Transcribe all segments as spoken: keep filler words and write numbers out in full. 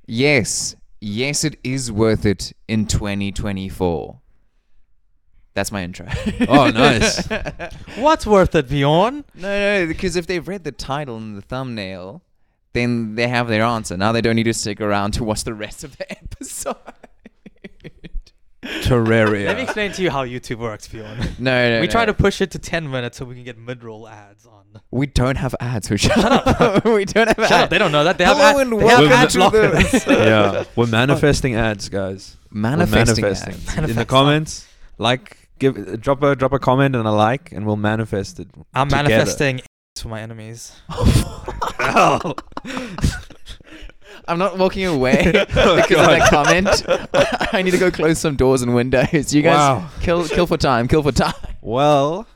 Yes, yes, it is worth it in twenty twenty-four. That's my intro. Oh, nice. What's worth it, Bjorn? No, no, because if they've read the title and the thumbnail, then they have their answer. Now they don't need to stick around to watch the rest of the episode. Terraria. Let me explain to you how YouTube works, Bjorn. No, no, we no. try to push it to ten minutes so we can get mid-roll ads on. We don't have ads. We shut up. We don't have Shut ads. up, they don't know that. They have, Hello ad, and they have welcome ad to blockers. the- Yeah, we're manifesting ads, guys. Manifesting, We're ads. manifesting. In the Manifest. comments, like, give, drop a drop a comment and a like, and we'll manifest it. I'm together. manifesting for my enemies. Oh. I'm not walking away because Oh, of God. that comment. I need to go close some doors and windows. You guys Wow. kill kill for time. Kill for time. Well,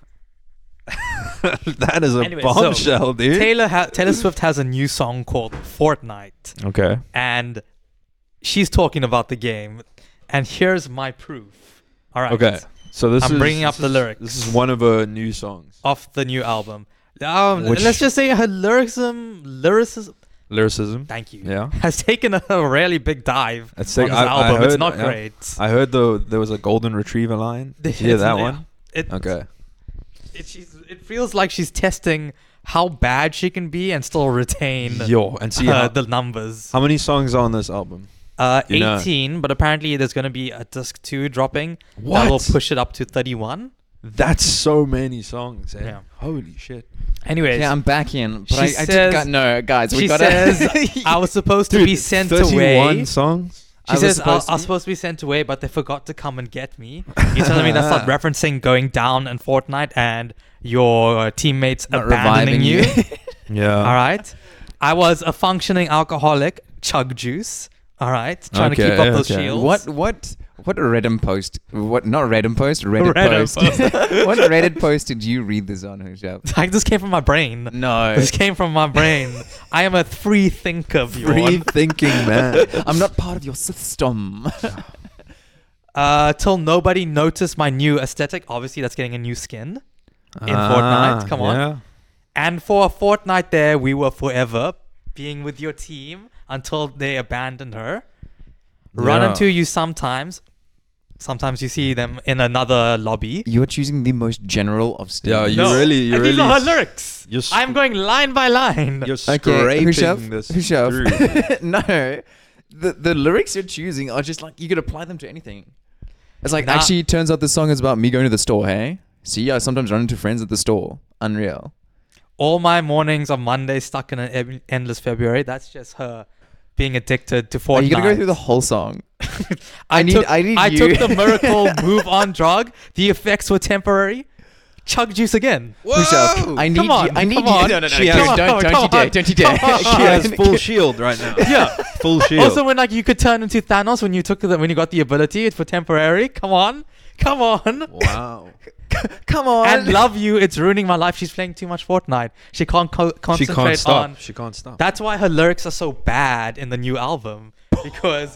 that is a Anyway, so, bombshell, dude. Taylor ha- Taylor Swift has a new song called Fortnite, Okay. and she's talking about the game. And here's my proof. All right. Okay. So this I'm is bringing up this the is- lyrics. This is one of her new songs. Off the new album. Um, Which- let's just say her lyricism, lyricism. Lyricism. Thank you. Yeah. Has taken a really big dive It's on like- this I- I album. it's heard- not yeah. great. I heard though there was a golden retriever line. Did you hear It's- that yeah. one? It, Okay. It, she's, it feels like she's testing how bad she can be and still retain Yo, and see uh, how, the numbers. how many songs are on this album? Uh, you know. eighteen, but apparently there's going to be a disc two dropping What? that will push it up to thirty-one. That's so many songs. Eh? Yeah. Holy shit. Anyways, Yeah, I'm back in. But She I, I says- just got no, guys. We she gotta. says I was supposed to Dude, be sent thirty-one away. songs? I She was says I supposed I was to be- supposed to be sent away, but they forgot to come and get me. You're telling me that's not referencing going down in Fortnite and your teammates Not abandoning reviving you? you. Yeah. All right. I was a functioning alcoholic, chug juice. All right. Trying to Okay, keep up those okay. shields. What what what Reddit post? What not Reddit post? Reddit, Reddit post. post. What Reddit post did you read this on, Hushav? Like, this came from my brain. No, This came from my brain. I am a free thinker, Free Bjorn. thinking man. I'm not part of your system. Uh, till nobody noticed my new aesthetic. Obviously, that's getting a new skin. In Ah, Fortnite, come on. yeah. And for a fortnight there, we were forever being with your team until they abandoned her. Run Yeah. into you sometimes. Sometimes you see them in another lobby. You're choosing the most general of Yeah, statements. you really, you and really. these are her lyrics. You're sc- I'm going line by line. You're Okay, scraping Hushav, this Hushav. through. No, the the lyrics you're choosing are just like you could apply them to anything. It's like Nah. actually, it turns out this song is about me going to the store. Hey, see, I sometimes run into friends at the store. Unreal. All my mornings on Monday stuck in an eb- endless February. That's just her being addicted to Fortnite. Are you gonna go through the whole song? I, I need- took, I need I you- took the miracle move on drug. The effects were temporary. Chug juice again. Hushav, I need Come on, you. I need come you. on. No, no, no. She dude, has- don't, Come don't on, you dare. come Don't you dare. on. She has full shield right now. Yeah. Full shield. Also, when like you could turn into Thanos when you took the when you got the ability for temporary. Come on, come on. Wow. Come on. And love you. It's ruining my life. She's playing too much Fortnite. She can't co- She concentrate can't stop. on. She can't stop. That's why her lyrics are so bad in the new album because.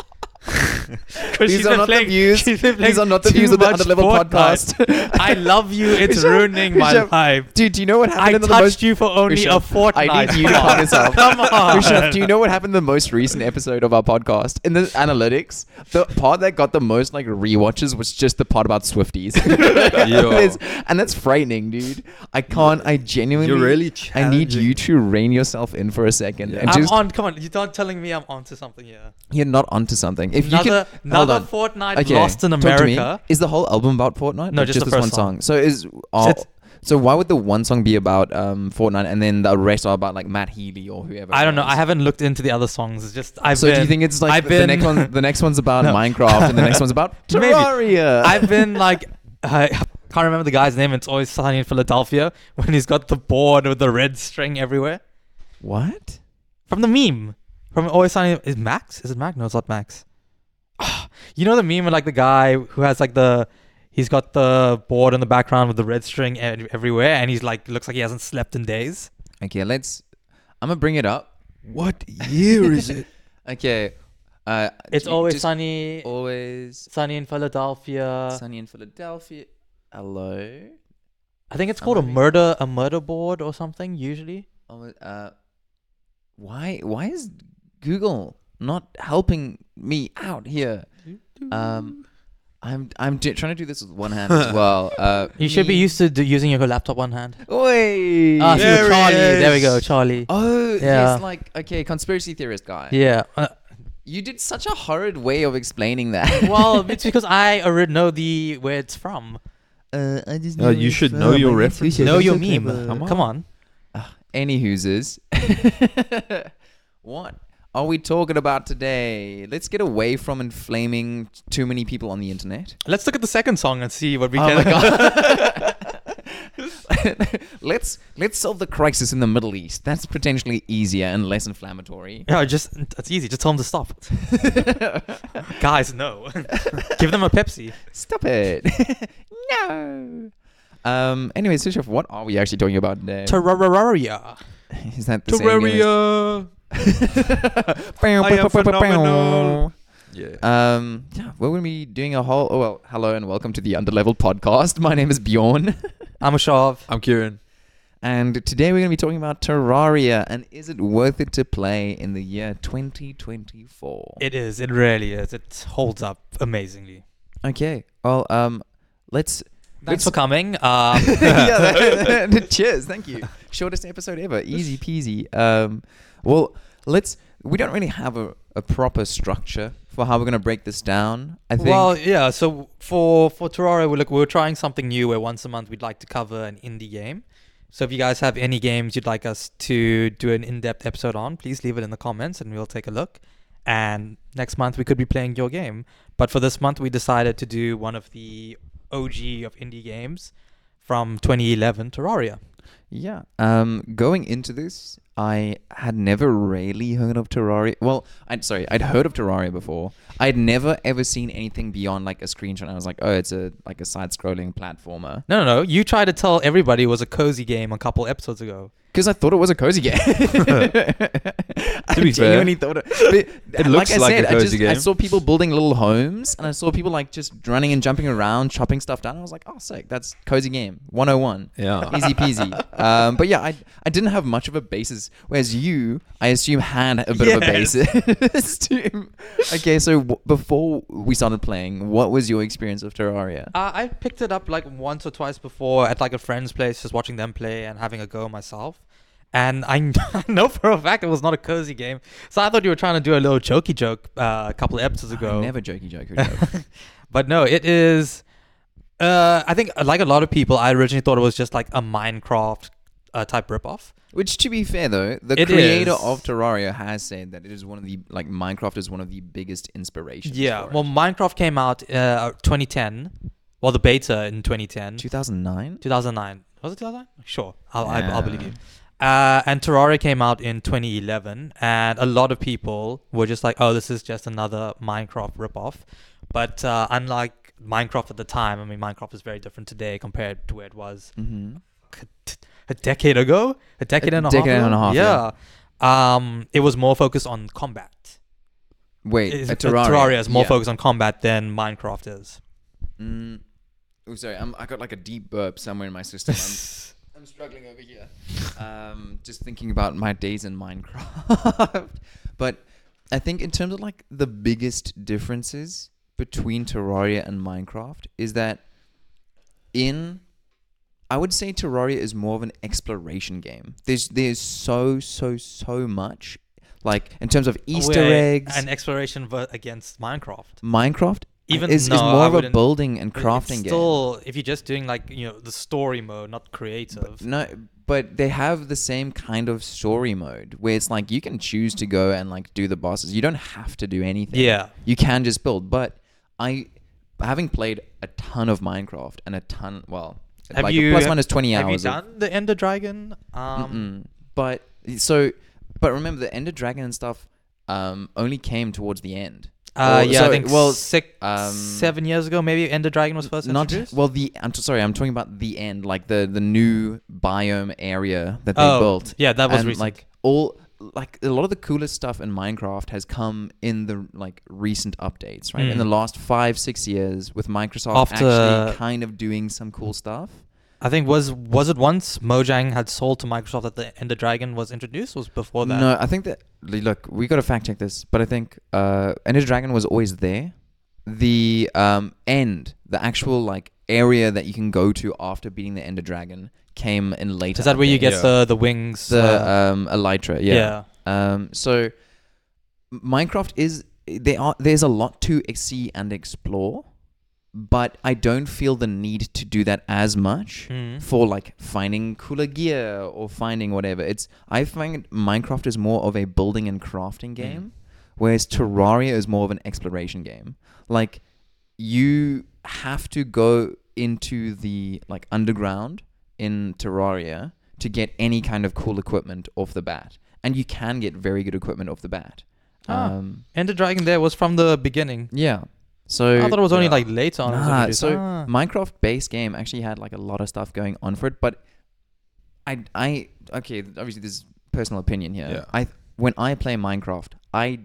Because These are not the views. she's been playing These are not the too views of the much Underlevel Fortnite. podcast. I love you. It's Hushav, ruining my Hushav, life. Dude, do you know what happened I in the touched most? you for only Hushav, a fortnight. I need you to Come calm on. yourself. Come on. Hushav, do you know what happened in the most recent episode of our podcast? In the analytics, the part that got the most like rewatches was just the part about Swifties. Yo. It's- and that's frightening, dude. I can't. I genuinely. You're really I need you challenging. to rein yourself in for a second Yeah. and I'm just. on. Come on. You're not telling me I'm onto something here. You're not onto something. If another you can, hold another on. fortnight Okay, lost in talk to me. America. Is the whole album about Fortnite? No, Or just the this first one song. song. So is uh, it's- so why would the one song be about um Fortnite and then the rest are about like Matt Healy or whoever? I don't know. else? I haven't looked into the other songs. It's just I've so been. do you think it's like I've the, been- the next one? The next one's about No. Minecraft and the next one's about Maybe. Terraria. I've been like. I can't remember the guy's name. It's always sunny in Philadelphia when he's got the board with the red string everywhere. What? From the meme. From Always Sunny. Is Max? Is it Max? No, it's not Max. You know the meme with like the guy who has like the. He's got the board in the background with the red string ev- everywhere, and he's like looks like he hasn't slept in days. Okay, let's. I'm gonna bring it up. What year is it? Okay. Uh, It's ju- always just sunny. Always Sunny in Philadelphia. sunny in Philadelphia. Hello. I think it's called a Sunny. murder a murder board or something. Usually. Almost, uh, why? Why is Google not helping me out here. Um, I'm I'm d- trying to do this with one hand as well. Uh, You should be me- used to do using your laptop one hand. Oi! Ah, see, There he Charlie. There we go, is. Charlie. Oh, Yeah. yes, like, okay, conspiracy theorist guy. Yeah. Uh, You did such a horrid way of explaining that. well, it's because I already know the where it's from. uh, I just Oh, you should know your references. Know your so meme. clever. Come Come on. on. Any hoosers. What are we talking about today? Let's get away from inflaming too many people on the internet. Let's look at the second song and see what we Oh can. my god. let's let's solve the crisis in the Middle East. That's potentially easier and less inflammatory. Yeah, just it's easy. Just tell them to stop. Guys, no. Give them a Pepsi. Stop it. No. Um. Anyway, Sushaf, what are we actually talking about today? Terraria. Is that the same game as- Terraria. I am phenomenal. Yeah. Um, yeah, we're going to be doing a whole. Oh, well, hello and welcome to the Underleveled podcast. My name is Bjorn, I'm a Shav. I'm Kieran. and today we're going to be talking about Terraria and is it worth it to play in the year twenty twenty-four? It is. It really is. It holds up amazingly. Okay, well, um, let's. Thanks let's for coming. Um, yeah, that- that- cheers, thank you. Shortest episode ever, easy peasy. Um, well, let's. We don't really have a, a proper structure for how we're going to break this down. I think. well, yeah. So for for Terraria, we're look we're trying something new where once a month we'd like to cover an indie game. So if you guys have any games you'd like us to do an in-depth episode on, please leave it in the comments and we'll take a look. And next month we could be playing your game. But for this month we decided to do one of the O G of indie games from twenty eleven, Terraria. Yeah. Um, going into this, I had never really heard of Terraria. Well, I'd sorry, I'd heard of Terraria before. I'd never ever seen anything beyond like a screenshot. I was like, oh, it's a like a side-scrolling platformer. No, no, no. You tried to tell everybody it was a cozy game a couple episodes ago. Because I thought it was a cozy game. I To be fair, genuinely thought it. But it looks I like said, a I cozy just, game. I saw people building little homes, and I saw people like just running and jumping around, chopping stuff down. I was like, oh, sick! That's cozy game one oh one. Yeah. Easy peasy. Um, but yeah, I I didn't have much of a basis, whereas you, I assume, had a bit of a Yes. basis. to- okay, so w- before we started playing, what was your experience of Terraria? Uh, I picked it up like once or twice before at like a friend's place, just watching them play and having a go myself. And I kn- I know for a fact it was not a cozy game. So I thought you were trying to do a little jokey joke uh, a couple of episodes ago. I never jokey joke. joke. But no, it is. Uh, I think, like a lot of people, I originally thought it was just like a Minecraft uh, type ripoff. Which, to be fair, though, the It creator is. of Terraria has said that it is one of the like Minecraft is one of the biggest inspirations. Yeah. for Well, it. Minecraft came out uh, twenty ten. Well, the beta in twenty ten. two thousand nine. two thousand nine. Was it two thousand nine? Sure. I'll, I, I'll believe you. Yeah. Uh, and Terraria came out in twenty eleven, and a lot of people were just like, "Oh, this is just another Minecraft ripoff." But uh, unlike Minecraft at the time, I mean, Minecraft is very different today compared to where it was Mm-hmm. a decade ago, a decade A and a decade half. and a half, Yeah. Um, it was more focused on combat. Wait, Is- uh, uh, Terraria. Terraria is more Yeah. focused on combat than Minecraft is. Mm. Oh, sorry. I'm, I got like a deep burp somewhere in my system. I'm, I'm struggling over here. Um, just thinking about my days in Minecraft. But I think in terms of like the biggest differences between Terraria and Minecraft is that in I would say Terraria is more of an exploration game. There's there's so so so much like in terms of Easter Where eggs. and exploration ver- against Minecraft. Minecraft Even is, no, is I more of a wouldn't- building and But crafting it's game. still, if you're just doing like, you know, the story mode, not creative. No, but they have the same kind of story mode where it's like you can choose to go and like do the bosses. You don't have to do anything. Yeah. You can just build. But I, having played a ton of Minecraft and a ton, well, Have like you plus minus twenty Have you hours. of- done the Ender Dragon? Um, Mm-mm. But so, but remember the Ender Dragon and stuff um, only came towards the end. uh, Or- yeah, so- I think well, six, um, seven years ago, maybe Ender Dragon was first Not introduced. well. The I'm t- sorry. I'm talking about the end, like the the new biome area that they oh, built. yeah, that was and recent. like all like a lot of the coolest stuff in Minecraft has come in the like recent updates, right? Mm. In the last five six years, with Microsoft After- actually kind of doing some cool stuff. I think was was it once Mojang had sold to Microsoft that the Ender Dragon was introduced? Was before that? No, I think that look, we got to fact check this, but I think uh, Ender Dragon was always there. The um, end, the actual like area that you can go to after beating the Ender Dragon came in later. Is that where you updates. get Yeah. the the wings? the uh, um, Elytra? Yeah. yeah. Um, so Minecraft is there are there's a lot to see and explore, but I don't feel the need to do that as much Mhm. for like finding cooler gear or finding whatever. It's I find Minecraft is more of a building and crafting game, whereas Terraria is more of an exploration game. Like you have to go into the like underground in Terraria to get any kind of cool equipment off the bat, and you can get very good equipment off the bat. Ah. Um, Ender Dragon there was from the beginning. yeah. So I thought it was only yeah. like later on. it was Nah, introduced. so Ah. Minecraft base game actually had like a lot of stuff going on for it, but I I okay, obviously this is personal opinion here. Yeah. I when I play Minecraft, I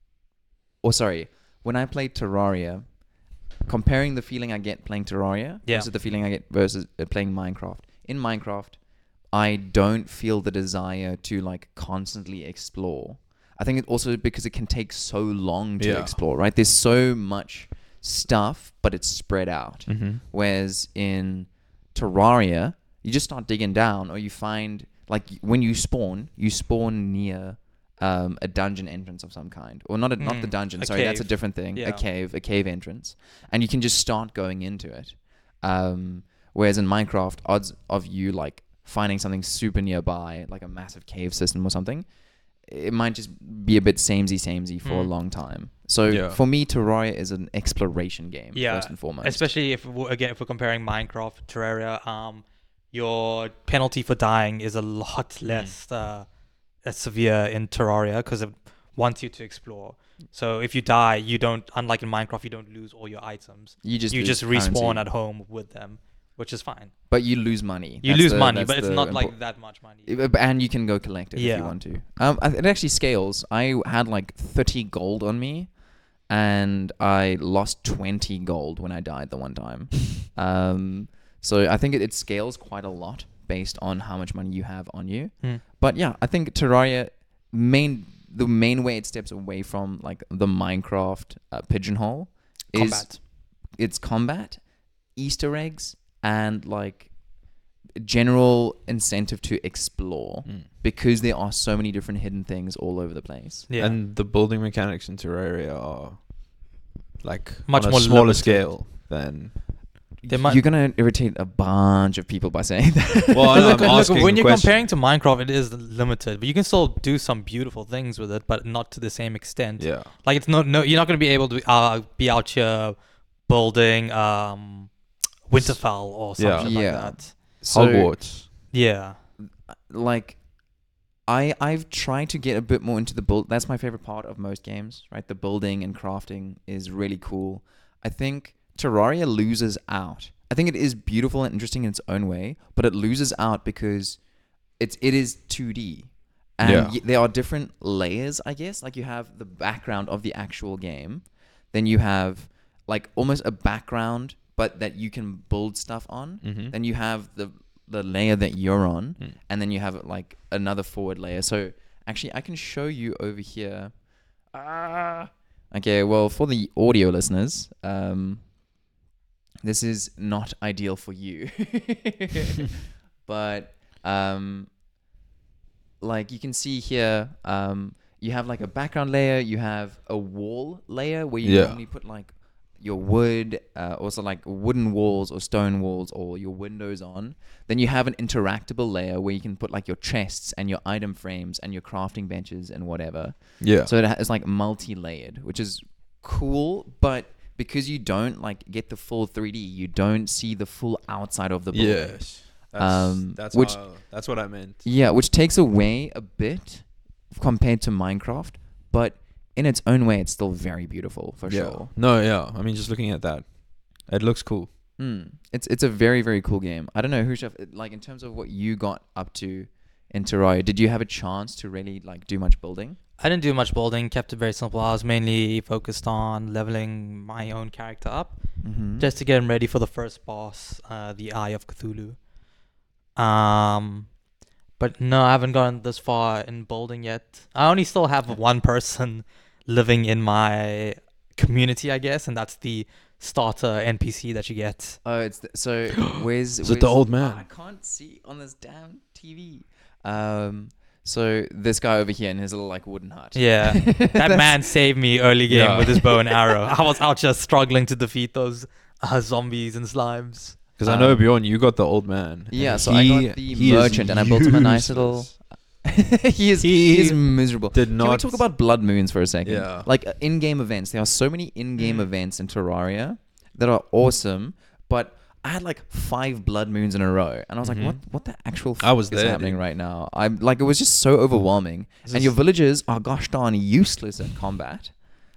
or sorry, when I play Terraria, comparing the feeling I get playing Terraria Yeah. versus the feeling I get versus uh, playing Minecraft. In Minecraft, I don't feel the desire to like constantly explore. I think it also because it can take so long to Yeah. explore, right? There's so much stuff, but it's spread out. Mm-hmm. Whereas in Terraria, you just start digging down, or you find like when you spawn, you spawn near um, a dungeon entrance of some kind, or not a, not the Mm, dungeon. a Sorry, that's a cave. different thing. Yeah. A cave, a cave entrance, and you can just start going into it. Um, whereas in Minecraft, odds of you like finding something super nearby, like a massive cave system or something, it might just be a bit samey samey for a Mm. long time. So Yeah. for me, Terraria is an exploration game Yeah, first and foremost. Especially if we're, again if we're comparing Minecraft Terraria, um, your penalty for dying is a lot less uh, uh, severe in Terraria because it wants you to explore. So if you die, you don't. Unlike in Minecraft, you don't lose all your items. you just you lose just respawn currency, at home with them, which is fine. but you lose money. You That's lose the- money, that's but it's the not impor- like that much money. Uh, and you can go collect it if Yeah. you want to. Um, I- it actually scales. I had like thirty gold on me, and I lost twenty gold when I died the one time. um, so I think it, it scales quite a lot based on how much money you have on you. Hmm. But yeah, I think Terraria main the main way it steps away from like the Minecraft uh, pigeonhole is Combat. it's combat, Easter eggs, and like general incentive to explore Mm. because there are so many different hidden things all over the place. Yeah. And the building mechanics in Terraria are like Much on a more smaller limited. scale than. They might- You're gonna irritate a bunch of people by saying that. Well, I know, look, I'm look, asking when the you're question. comparing to Minecraft, it is limited, but you can still do some beautiful things with it, but not to the same extent. Yeah. Like it's not no, you're not going to be able to uh, be out here building um, Winterfell or something Yeah. like Yeah. that. So, Hogwarts. Yeah. like, I I've tried to get a bit more into the build. That's my favorite part of most games, right? The building and crafting is really cool. I think Terraria loses out. I think it is beautiful and interesting in its own way, but it loses out because it's it is two D. And Yeah. y- there are different layers, I guess. Like you have the background of the actual game. Then you have like almost a background, but that you can build stuff on. Mm-hmm. Then you have the the layer that you're on, Mm. and then you have like another forward layer. So actually, I can show you over here. Ah. Okay, well, for the audio listeners, um, this is not ideal for you, but um, like you can see here, um, you have like a background layer. You have a wall layer where you Yeah. normally put like your wood, uh, also like wooden walls or stone walls or your windows on. Then you have an interactable layer where you can put like your chests and your item frames and your crafting benches and whatever. Yeah. So it has like multi-layered, which is cool, but because you don't like get the full three D, you don't see the full outside of the building. Yes. That's, Um, that's which- how, that's what I meant. Yeah, which takes away a bit compared to Minecraft, but in its own way, it's still very beautiful for yeah. sure. No, yeah. I mean, just looking at that, it looks cool. Mm. It's it's a very very cool game. I don't know who like in terms of what you got up to in Terraria. Did you have a chance to really like do much building? I didn't do much building, kept it very simple. I was mainly focused on leveling my own character up Mm-hmm. just to get him ready for the first boss, uh, the Eye of Cthulhu. Um, but no, I haven't gotten this far in building yet. I only still have one person living in my community, I guess, and that's the starter N P C that you get. Oh, it's the, so where's Is it where's- the old man? I can't see on this damn T V. Um, so this guy over here in his little like wooden hut. Yeah, that man saved me early game Yeah. with his bow and arrow. I was out just struggling to defeat those uh, zombies and slimes. Because I know Um, Bjorn, you got the old man. Yeah, and so I he- got the he is merchant and I built him a nice little. useless. he is He he is miserable. Did Can not we talk about blood moons for a second? Yeah. Like uh, in-game events. There are so many in-game Mm. events in Terraria that are awesome, but I had like five blood moons in a row, and I was Mhm. like, "What? What the actual I was fuck is there, happening dude. right now?" I'm like, it was just so overwhelming, Is and your this- villagers are gosh darn useless at combat.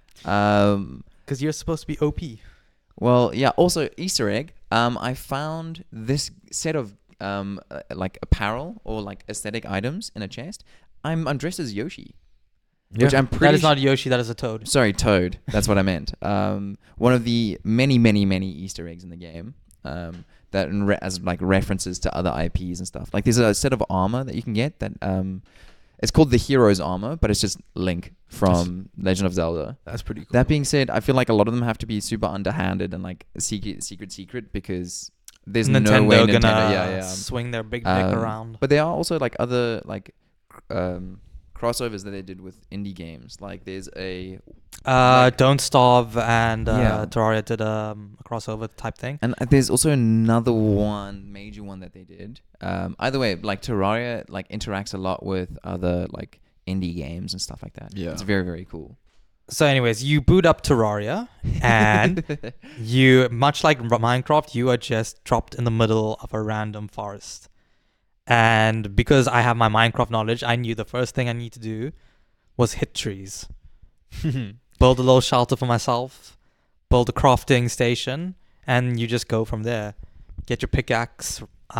Um, Because you're supposed to be O P. well, yeah. Also, Easter egg. Um, I found this set of um uh, like apparel or like aesthetic items in a chest. I'm I'm dressed as Yoshi, Yeah. which I'm pretty. That is su- not Yoshi, that is a toad. Sorry, Toad. That's what I meant. Um, one of the many, many, many Easter eggs in the game. Um, that in re- as like references to other I Ps and stuff. Like there's a set of armor that you can get that um, it's called the Hero's Armor, but it's just Link from Legend of Zelda. That's pretty cool. That being said, I feel like a lot of them have to be super underhanded and like secret, secret, secret because there's Nintendo no way gonna Nintendo. Yeah, yeah. swing their big dick Um, around. But there are also like other like um, crossovers that they did with indie games. Like there's a Uh, like- Don't Starve and uh, Yeah. Terraria did um, a crossover type thing. And uh, there's also another one, major one that they did. Um, either way, like Terraria, like interacts a lot with other like indie games and stuff like that. Yeah. It's very very cool. So, anyways, you boot up Terraria, and you, much like Minecraft, you are just dropped in the middle of a random forest. And because I have my Minecraft knowledge, I knew the first thing I need to do was hit trees. Build a little shelter for myself, build a crafting station, and you just go from there. Get your pickaxe,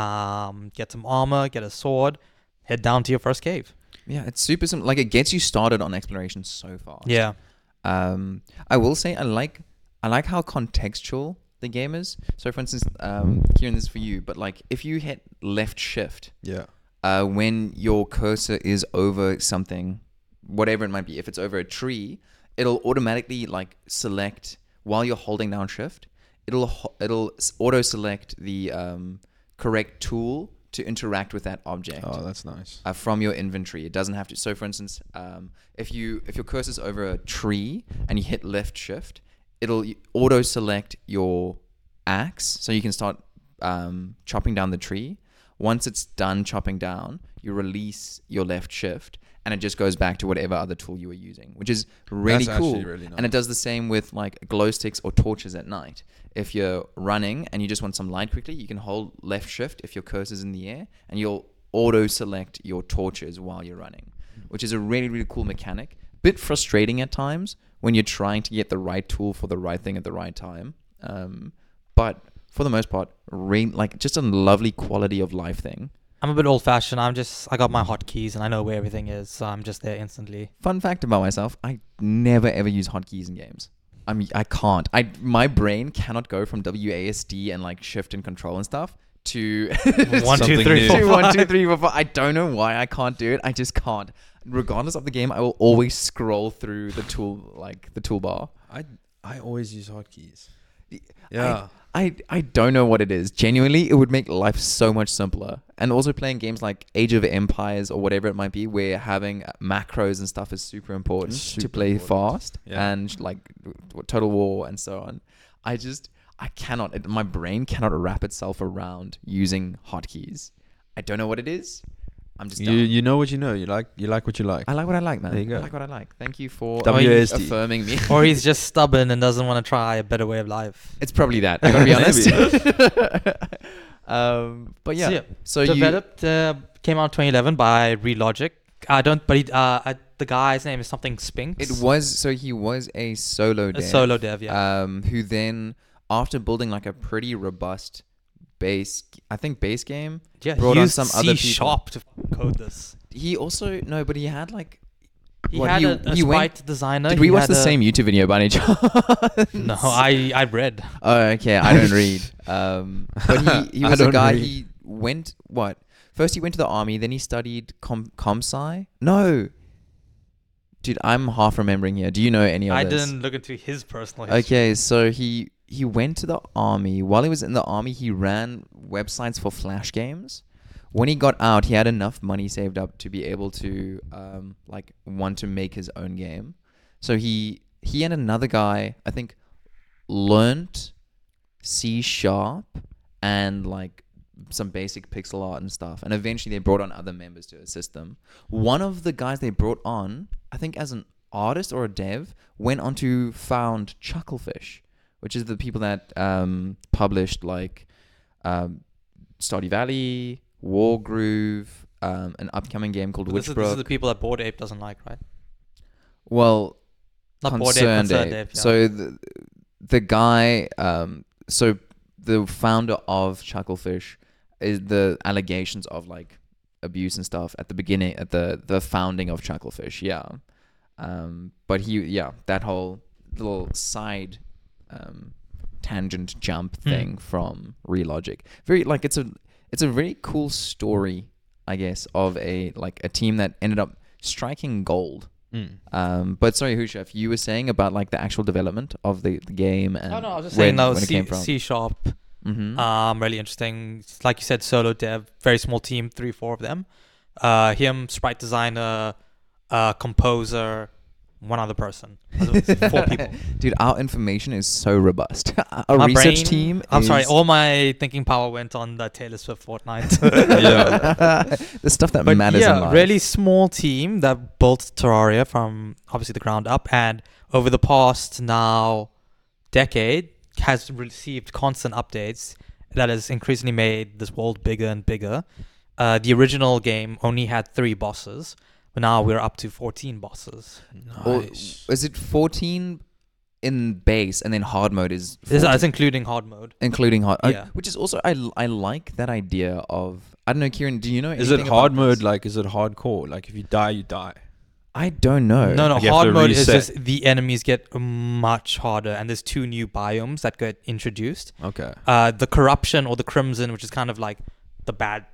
um, get some armor, get a sword, head down to your first cave. Yeah, it's super simple. Like it gets you started on exploration so fast. Yeah. Um, I will say I like I like how contextual the game is. So for instance, um, Kieran, this is for you, but like if you hit left shift, Yeah. uh, when your cursor is over something, whatever it might be, if it's over a tree, it'll automatically like select while you're holding down shift. It'll ho- it'll s- auto select the um, correct tool to interact with that object Oh, that's nice. uh, from your inventory. It doesn't have to. So for instance, um, if you if your cursor's over a tree and you hit left shift, it'll auto select your axe, so you can start um, chopping down the tree. Once it's done chopping down, you release your left shift, and it just goes back to whatever other tool you were using, which is really That's cool. actually really And it nice. does the same with like glow sticks or torches at night. If you're running and you just want some light quickly, you can hold left shift if your cursor's in the air, and you'll auto select your torches while you're running, which is a really, really cool mechanic. Bit frustrating at times when you're trying to get the right tool for the right thing at the right time. Um, but for the most part, re- like just a lovely quality of life thing. I'm a bit old fashioned. I'm just, I got my hotkeys and I know where everything is. So I'm just there instantly. Fun fact about myself, I never ever use hotkeys in games. I mean, I can't. I my brain cannot go from W A S D and like shift and control and stuff to One, two, Something three, new. four, to one, two, five. three, four, five. I don't know why I can't do it. I just can't. Regardless of the game, I will always scroll through the tool, like the toolbar. I I always use hotkeys. I- Yeah. I, I don't know what it is. Genuinely, it would make life so much simpler. And also playing games like Age of Empires or whatever it might be, where having macros and stuff is super important to Super play important. fast Yeah. and like Total War and so on. I just, I cannot, it, my brain cannot wrap itself around using hotkeys. I don't know what it is. I'm just You dumb. you know what you know. You like you like what you like. I like what I like, man. There you go. I like what I like. Thank you for W A S D. affirming me. Or he's just stubborn and doesn't want to try a better way of life. It's probably that. I gotta be honest. Maybe. um, but yeah. So, yeah, So you Developed, uh, came out twenty eleven by Relogic. I don't, but he, uh, I, the guy's name is something Spinks. It was so he was a solo a dev. solo dev, yeah. Um, who then after building like a pretty robust base, I think base game. yeah, brought he on used some C other people. sharp to code this. He also no, but he had like. He What, had he- a, a he sprite went- designer. Did he we watch had the a- same YouTube video by any chance? No, I I read. Oh, okay. I don't read. Um, but he, he I was a don't guy. read. He went what? first he went to the army, then he studied com comsci. No, dude, I'm half remembering here. Do you know any of I this? didn't look into his personal history. Okay, so he he went to the army. While he was in the army, he ran websites for flash games. When he got out, he had enough money saved up to be able to um like want to make his own game. So he he and another guy, I think, learnt C sharp and like some basic pixel art and stuff. And eventually they brought on other members to assist them. One of the guys they brought on, I think as an artist or a dev, went on to found Chucklefish, which is the people that um, published like um, Stardew Valley, Wargroove, um, an upcoming game called But this, is, Witchbrook. this is the people that Bored Ape doesn't like, right? Well, Not Bored Ape, Concerned Concerned Ape. Ape. Yeah. So the the guy, um, so the founder of Chucklefish, is the allegations of like abuse and stuff at the beginning, at the the founding of Chucklefish. Yeah, um, but he, yeah, that whole little side um, tangent jump Hmm. thing from Relogic. Very like it's a it's a very cool story, I guess, of a like a team that ended up striking gold. Mm. Um, but sorry, Hushaf, you were saying about like the actual development of the, the game and Oh no, I was just when, saying that when was it C, came from. C sharp. Mm-hmm. Um, really interesting. It's like you said, solo dev, very small team, three, four of them. Uh, him, sprite designer, uh, composer, one other person. It's four people. Dude, our information is so robust. Our My research brain- team. I'm sorry, is- all my thinking power went on the Taylor Swift Fortnite. Yeah. the stuff that But matters in yeah, life. really small team that built Terraria from obviously the ground up, and over the past now decade has received constant updates that has increasingly made this world bigger and bigger. Uh, the original game only had three bosses, but now we're up to fourteen bosses. Or Nice. is it fourteen in base and then hard mode is This fourteen, is including hard mode. including hard? uh, Yeah. which is also I I like that idea of I don't know, Kieran. Do you know? Is it anything hard about mode? this? Like, is it hardcore? Like, if you die, you die. I don't know. No, no, Like you have hard to mode is reset. just the enemies get much harder, and there's two new biomes that get introduced. Okay. Uh, the corruption or the crimson, which is kind of like the bad.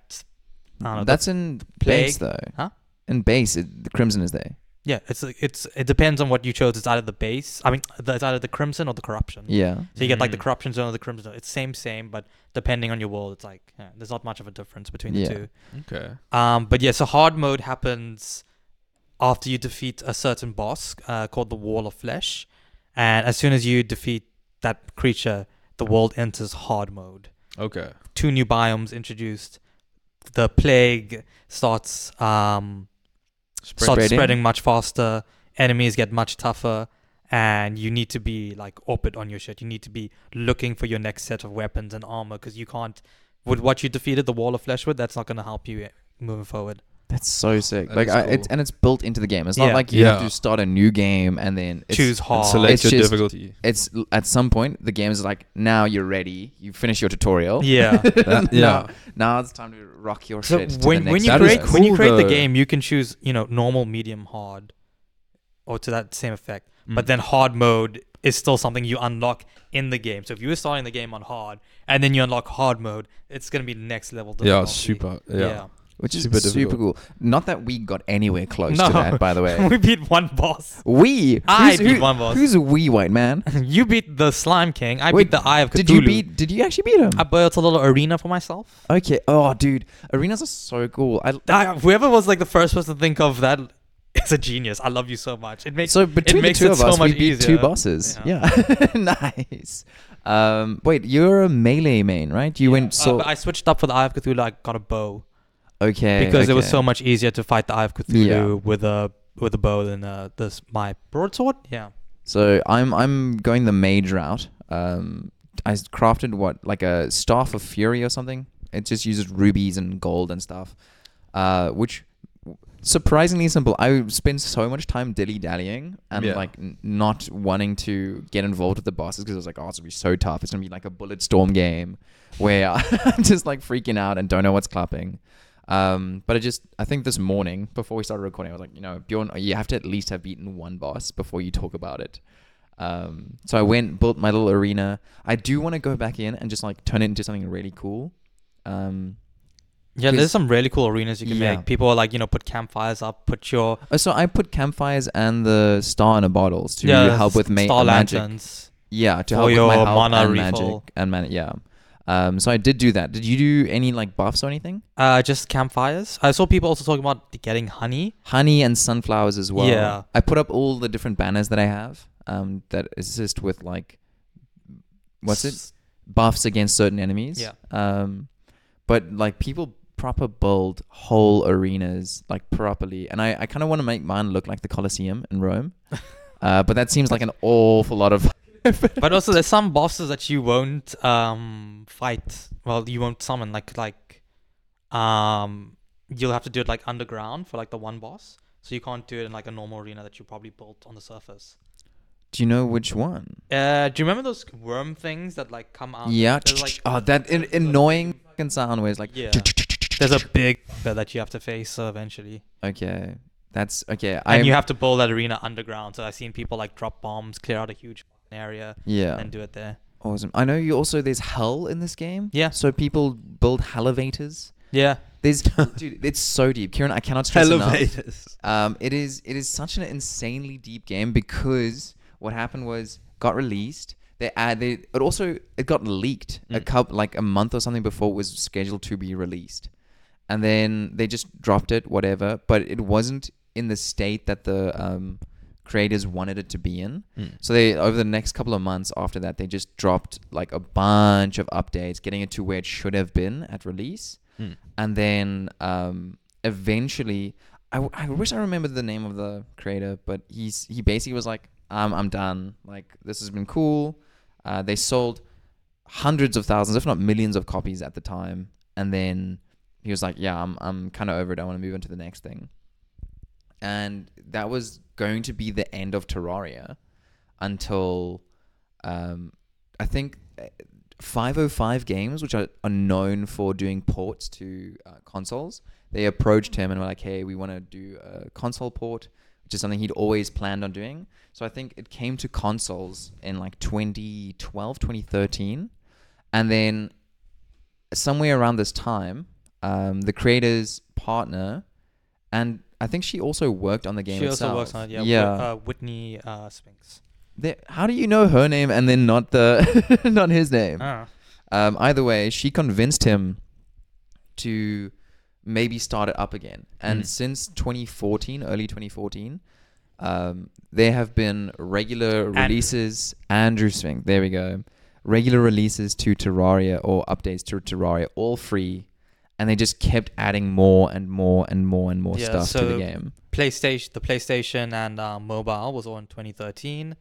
I don't know, That's in plague? base though. Huh? In base, it, the crimson is there. Yeah, it's it's it depends on what you chose. It's either the base. I mean, the, it's either the crimson or the corruption. Yeah. So you get like the Mm. corruption zone or the crimson zone. It's same same, but depending on your world, it's like yeah, there's not much of a difference between the Yeah. two. Okay. Um, but yeah, so hard mode happens after you defeat a certain boss uh, called the Wall of Flesh, and as soon as you defeat that creature, the world enters hard mode. Okay. Two new biomes introduced. The plague starts um, starts Spreading. spreading much faster. Enemies get much tougher, and you need to be like orbit on your shit. You need to be looking for your next set of weapons and armor because you can't. With what you defeated the Wall of Flesh with, that's not going to help you moving forward. That's so sick. That like, is I, cool. it's and it's built into the game. It's Yeah. not like you have Yeah. to start a new game and then it's, Choose And hard. select It's your just- difficulty. It's at some point the game is like now you're ready. You finish your tutorial. Yeah. That- yeah. now, now it's time to rock your So shit. to when the when next you That is create when you cool, create the though. game, you can choose you know normal, medium, hard, or to that same effect. But Mm. then hard mode is still something you unlock in the game. So if you were starting the game on hard and then you unlock hard mode, it's gonna be next level Yeah, difficulty. super. Yeah. which is super super, difficult. cool. Not that we got anywhere close No. to that, by the way. we beat one boss. we. I Who's- beat who- one boss. Who's a we, white man? You beat the Slime King. I Wait, beat the Eye of Cthulhu. Did you beat? Did you actually beat him? I built a little arena for myself. Okay. Oh, dude, arenas are so cool. I, I, whoever was like the first person to think of that is a genius. I love you so much. It makes so between the makes two it of so us, we much beat two easier. bosses. Yeah, nice. Um, wait, you're a melee main, right? You Yeah, went uh, so but I switched up for the Eye of Cthulhu. I got a bow. okay because it was okay. so much easier to fight the Eye of Cthulhu Yeah. with a with a bow than uh, this my broadsword. Yeah, So I'm I'm going the mage route. Um, I crafted what like a staff of fury or something. It just uses rubies and gold and stuff, uh, which surprisingly simple. I spend so much time dilly dallying and Yeah. like n- not wanting to get involved with the bosses because I was like, oh, it's gonna be so tough. It's gonna be like a bullet storm game where I'm just like freaking out and don't know what's clapping. Um, but I just, I think this morning before we started recording, I was like, you know, Bjorn, you have to at least have beaten one boss before you talk about it. Um, so I went, built my little arena. I do want to go back in and just like turn it into something really cool. Um, Yeah, 'Cause- there's some really cool arenas you can Yeah. make. People are like, you know, put campfires up, put your Oh, so I put campfires and the star in a bottles to yeah, help with ma- star magic. lanterns. Yeah, to for help with your my health mana and refill. magic and man. Yeah. Um. So I did do that. Did you do any like buffs or anything? Uh, just campfires. I saw people also talking about getting honey. Honey and sunflowers as well. Yeah. I put up all the different banners that I have. Um. That assist with like, what's it? S- Buffs against certain enemies. Yeah. Um. But like people proper build whole arenas like properly, and I I kind of want to make mine look like the Colosseum in Rome. uh. But that seems like an awful lot of. But also, there's some bosses that you won't um fight. Well, you won't summon. Like like, um, you'll have to do it like underground for like the one boss. So you can't do it in like a normal arena that you probably built on the surface. Do you know which one? Uh, do you remember those worm things that like come out? Yeah. There's, like, Oh, that an- annoying fucking sound where it's like. Yeah. There's a big bit that you have to face uh, eventually. Okay, that's okay. And I'm, you have to build that arena underground. So I've seen people like drop bombs, clear out a huge area, yeah. and do it there. Awesome. I know you also there's hell in this game. Yeah. So people build elevators. Yeah. There's dude, it's so deep. Kieran, I cannot stress enough. Elevators. Um, it is it is such an insanely deep game because what happened was got released. They add they it also it got leaked a Mm. couple like a month or something before it was scheduled to be released, and then they just dropped it, whatever. But it wasn't in the state that the um, creators wanted it to be in. Mm. So they over the next couple of months after that, they just dropped like a bunch of updates, getting it to where it should have been at release. Mm. And then um, eventually, I, w- I wish I remembered the name of the creator, but he's he basically was like, I'm I'm done. Like this has been cool. Uh, they sold hundreds of thousands, if not millions, of copies at the time, and then he was like, yeah, I'm I'm kind of over it. I want to move on to the next thing. And that was going to be the end of Terraria until um, I think five oh five Games, which are, are known for doing ports to uh, consoles, they approached him and were like, hey, we want to do a console port, which is something he'd always planned on doing. So I think it came to consoles in like twenty twelve, twenty thirteen. And then somewhere around this time, um, the creator's partner, and I think she also worked on the game She itself. also works on it. Yeah. yeah. Whit- uh, Whitney uh, Spinks. There- how do you know her name and then not the not his name? Ah. Um, either way, she convinced him to maybe start it up again. And Mm. since twenty fourteen, early twenty fourteen, um, there have been regular Andrew. releases. Andrew Swing, there we go. Regular releases to Terraria or updates to Terraria, all free. And they just kept adding more and more and more and more Yeah, stuff to so the game. PlayStation, the PlayStation and uh, mobile was all in twenty thirteen.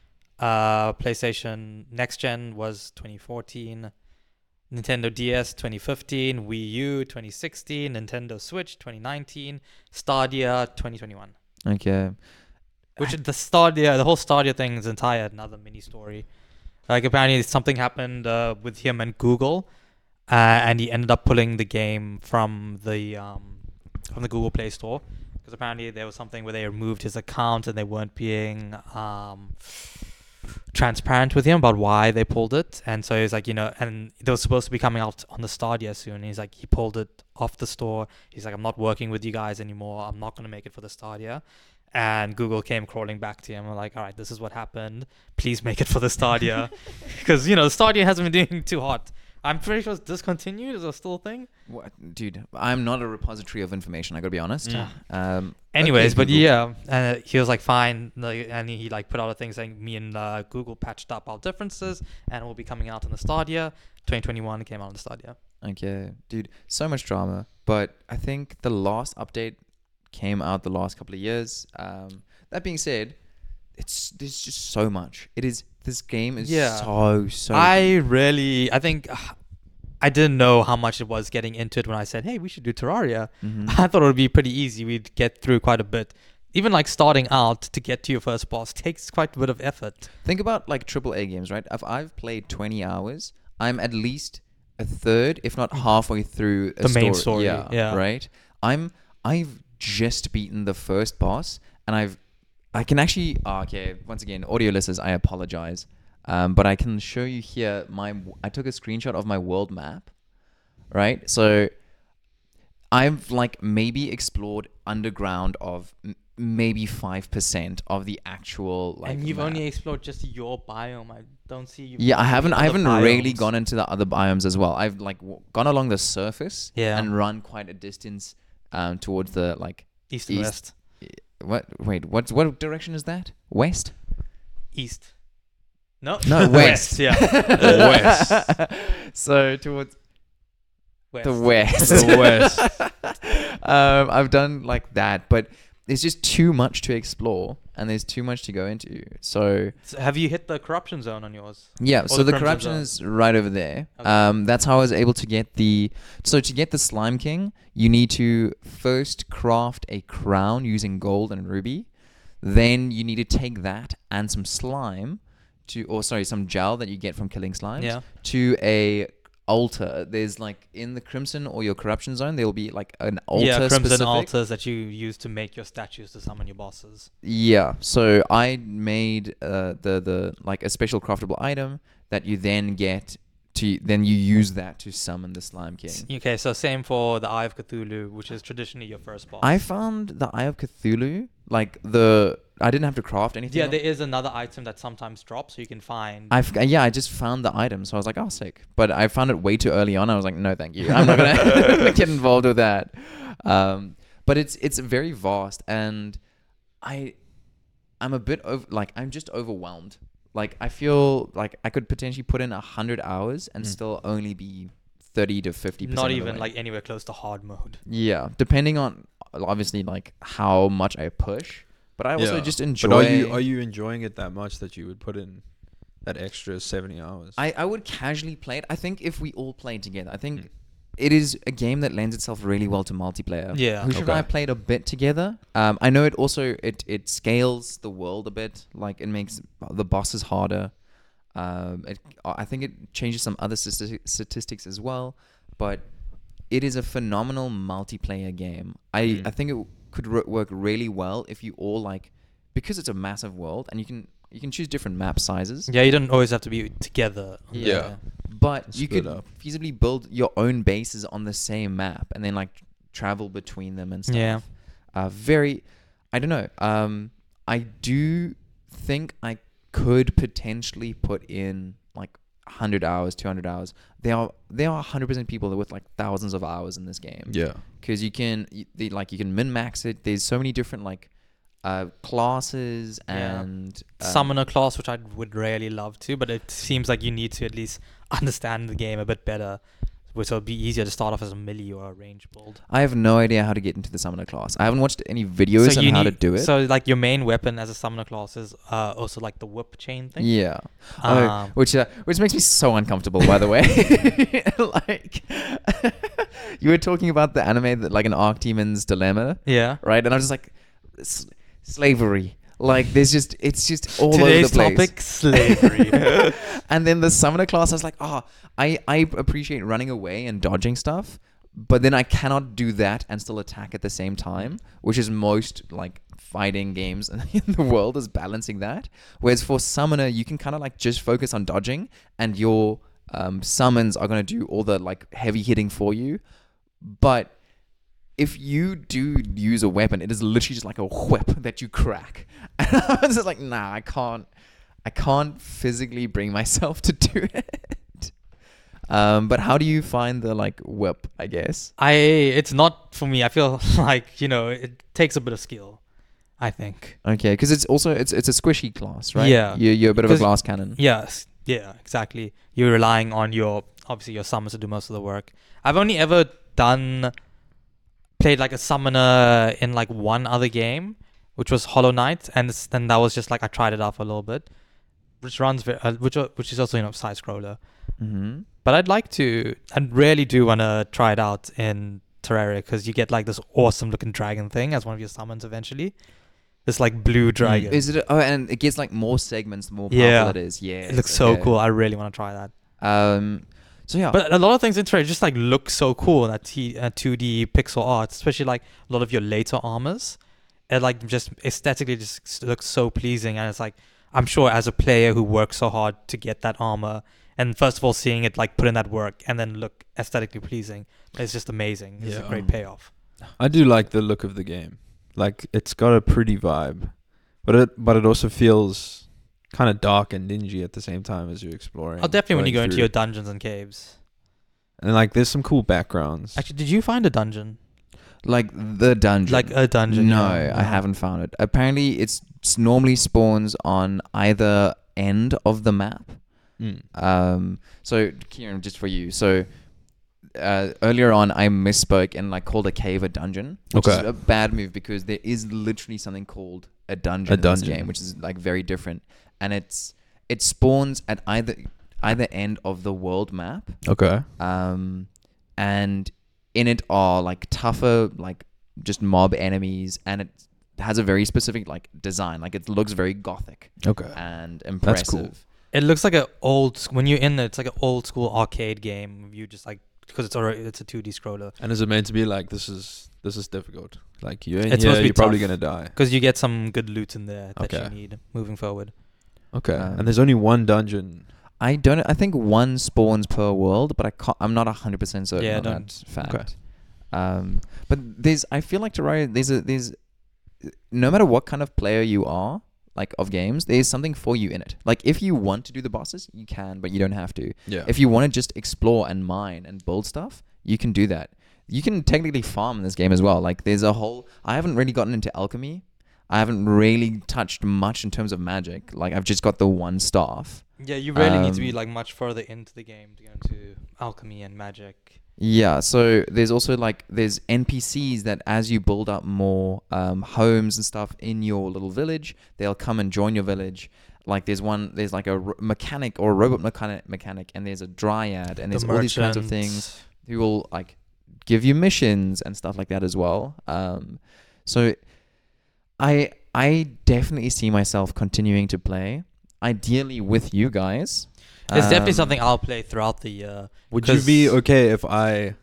Uh, PlayStation Next Gen was twenty fourteen. Nintendo D S twenty fifteen, Wii U twenty sixteen, Nintendo Switch twenty nineteen, Stadia twenty twenty-one. Okay. Which is the Stadia, the whole Stadia thing is entire another mini story. Like apparently something happened uh, with him and Google, uh, and he ended up pulling the game from the um, from the Google Play Store because apparently there was something where they removed his account and they weren't being um, transparent with him about why they pulled it. And so he's like, you know, and it was supposed to be coming out on the Stadia soon. And he's like, he pulled it off the store. He's like, I'm not working with you guys anymore. I'm not going to make it for the Stadia. And Google came crawling back to him and like, all right, this is what happened. Please make it for the Stadia. Because, you know, the Stadia hasn't been doing too hot. I'm pretty sure it's discontinued. Is it still a thing? What, dude, I'm not a repository of information. I gotta be honest. Yeah. Um, Anyways, okay, but Google. yeah, and uh, he was like, fine. Like, and he, he like put out a thing saying, me and uh, Google patched up our differences and it will be coming out on the Stadia. twenty twenty-one it came out on the Stadia. Okay, dude, so much drama. But I think the last update came out the last couple of years. Um, that being said, it's there's just so much. It is this game is Yeah. so so. I really, I think, uh, I didn't know how much it was getting into it when I said, hey, we should do Terraria. Mhm. I thought it would be pretty easy. We'd get through quite a bit. Even like starting out to get to your first boss takes quite a bit of effort. Think about like triple A games, right? If I've played twenty hours, I'm at least a third, if not halfway through a The main story, Yeah, yeah. right. I'm I've just beaten the first boss, and I've I can actually oh, okay. Once again, audio listeners, I apologize, um, but I can show you here my I took a screenshot of my world map, right? So I've like maybe explored underground of m- maybe five percent of the actual like. and you've map. only explored just your biome. I don't see you. Yeah, I haven't. I haven't really biomes. gone into the other biomes as well. I've like w- gone along the surface Yeah. and run quite a distance um, towards the like. East and East. west. What? Wait. What? What direction is that? West? East. No. No, west. Yeah. West. So towards West. the west. The west. um, I've done like that, but there's just too much to explore, and there's too much to go into. So So have you hit the corruption zone on yours? yeah, so the the, Crimson corruption Zone. is right over there. Okay. Um, that's how I was able to get the. So to get the Slime King, you need to first craft a crown using gold and ruby. Then you need to take that and some slime, to or sorry, some gel that you get from killing slimes, Yeah. to a altar. There's like in the Crimson or your corruption zone, there will be like an altar. yeah, crimson specific. altars that you use to make your statues to summon your bosses. Yeah, so I made uh, the the like a special craftable item that you then get to then you use that to summon the Slime King. S- Okay, so same for the Eye of Cthulhu, which is traditionally your first boss. I found the Eye of Cthulhu like the I didn't have to craft anything. yeah, on- there is another item that sometimes drops, so you can find. I f- yeah, I just found the item, so I was like, oh, sick. But I found it way too early on. I was like, no, thank you. I'm not gonna get involved with that. Um, but it's it's very vast, and I I'm a bit over like I'm just overwhelmed. Like I feel like I could potentially put in a hundred hours and Mm. still only be thirty to fifty percent. not even like anywhere close to hard mode. yeah, depending on obviously like how much I push. But I also Yeah. just enjoy. But are you are you enjoying it that much that you would put in that extra seventy hours? I, I would casually play it. I think if we all played together, I think Mm. it is a game that lends itself really well to multiplayer. Yeah. Hush and Okay. I played a bit together. Um, I know it also it it scales the world a bit. Like it makes the bosses harder. Um, it, I think it changes some other stati- statistics as well. But it is a phenomenal multiplayer game. I Mm. I think it could re- work really well if you all like because it's a massive world and you can you can choose different map sizes. Yeah, you don't always have to be together. Yeah. But you Split could up. feasibly build your own bases on the same map and then like travel between them and stuff. Yeah. Uh, very, I don't know. Um, I do think I could potentially put in like one hundred hours, two hundred hours. There are there are one hundred percent people that with like thousands of hours in this game. Yeah. Because you can you, they, like you can min max it. There's so many different like uh, classes Yeah. and um, Summoner class, which I would really love to, but it seems like you need to at least understand the game a bit better, which will be easier to start off as a melee or a range build. I have no idea how to get into the summoner class. I haven't watched any videos on you how to need- do it. So like your main weapon as a summoner class is uh, also like the whip chain thing. Yeah. Oh, Um, which uh, which makes me so uncomfortable, by the way. Like, you were talking about the anime that like an Arc Demon's Dilemma, yeah. right? And I was just like, s- slavery. Like, there's just it's just all Today's over the place. topic: slavery. And then the summoner class, I was like, oh, I I appreciate running away and dodging stuff, but then I cannot do that and still attack at the same time, which is most like fighting games in the world is balancing that. Whereas for summoner, you can kind of like just focus on dodging, and your um, summons are gonna do all the like heavy hitting for you. But if you do use a weapon, it is literally just like a whip that you crack. And I was just like, nah, I can't. I can't physically bring myself to do it. Um, but how do you find the like whip? I guess. I it's not for me. I feel like you know it takes a bit of skill. I think. Okay, because it's also it's it's a squishy class, right? Yeah. You're, you're a bit of a Because- glass cannon. Yes. Yeah. Exactly. You're relying on your obviously your summons to do most of the work. I've only ever done played like a summoner in like one other game, which was Hollow Knight, and it's- then that was just like I tried it out for a little bit, which runs ve- uh, which uh, which is also you know side scroller. Mm-hmm. But I'd like to, I really do want to try it out in Terraria because you get like this awesome looking dragon thing as one of your summons eventually. This like blue dragon. Is it? Oh, and it gets like more segments the more powerful Yeah. it is. Yeah. It looks so cool. I really want to try that. Um. So yeah. But a lot of things in Terraria just like look so cool in that T, uh, two D pixel art, especially like a lot of your later armors. It like just aesthetically just looks so pleasing, and it's like I'm sure as a player who works so hard to get that armor, And first of all, seeing it like put in that work and then look aesthetically pleasing, it's just amazing. It's Yeah. a great Mm. payoff. I do like the look of the game. Like it's got a pretty vibe, but it but it also feels kind of dark and dingy at the same time as you're exploring. Oh, definitely when you go going into through. your dungeons and caves. And like there's some cool backgrounds. Actually, did you find a dungeon? Like the dungeon. Like a dungeon? No, yeah. I haven't found it. Apparently, it's, it's normally spawns on either end of the map. Mm. Um, so Kieran, just for you. So uh, earlier on, I misspoke and like called a cave a dungeon, which is Okay. a bad move because there is literally something called a dungeon A in this dungeon. game, which is like very different, and it's it spawns at either either end of the world map. Okay. Um, and in it are like tougher, like just mob enemies, and it has a very specific like design. Like it looks very gothic Okay. and impressive. cool. It looks like an old s- when you're in it, it's like an old school arcade game. You just like because it's already it's a two D scroller. And is it meant to be like this is this is difficult? Like you're in It's supposed here, to be you're probably tough. gonna die. Because you get some good loot in there that Okay. you need moving forward. Okay. Um, and there's only one dungeon. I don't. I think one spawns per world, but I can't, I'm not a hundred percent certain Yeah, on don't- that fact. Okay. Um, but there's. I feel like Terraria. There's a. There's. No matter what kind of player you are, like of games, there's something for you in it. Like if you want to do the bosses, you can, but you don't have to. Yeah. If you want to just explore and mine and build stuff, you can do that. You can technically farm in this game as well. Like there's a whole. I haven't really gotten into alchemy. I haven't really touched much in terms of magic. Like I've just got the one staff. Yeah, you really need to be Um, like much further into the game to go into alchemy and magic. Yeah, so there's also like there's N P Cs that as you build up more um, homes and stuff in your little village, they'll come and join your village. Like there's one, there's like a ro- mechanic or a robot mechanic, mechanic, and there's a dryad, and there's The all these kinds of merchant. things who will like give you missions and stuff like that as well. Um, so I I definitely see myself continuing to play, ideally with you guys. It's definitely Um, something I'll play throughout the year. Would you be 'cause- okay if I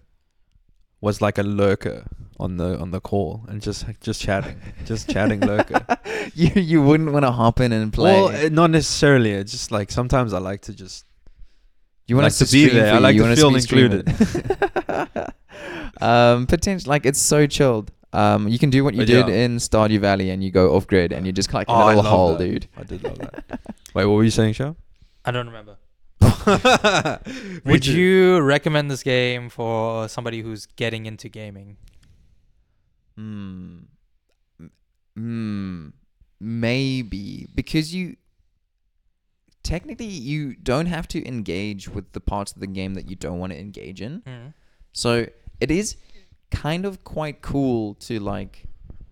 was like a lurker on the on the call and just just chatting, just chatting lurker? you you wouldn't want to hop in and play. Well, uh, not necessarily. It's just like sometimes I like to just. You want like us to to be stream there. for I you. like You to want us feel be included. streaming. um, potentially, like it's so chilled. Um, you can do what you But did yeah. in Stardew Valley, and you go off grid, and you just collect a Oh, I little love hole, that. dude. I did love that. Wait, what were you saying, Shah? I don't remember. Me Would too. you recommend this game for somebody who's getting into gaming? Hmm. Hmm. Maybe because you technically you don't have to engage with the parts of the game that you don't want to engage in. Mm. So it is kind of quite cool to like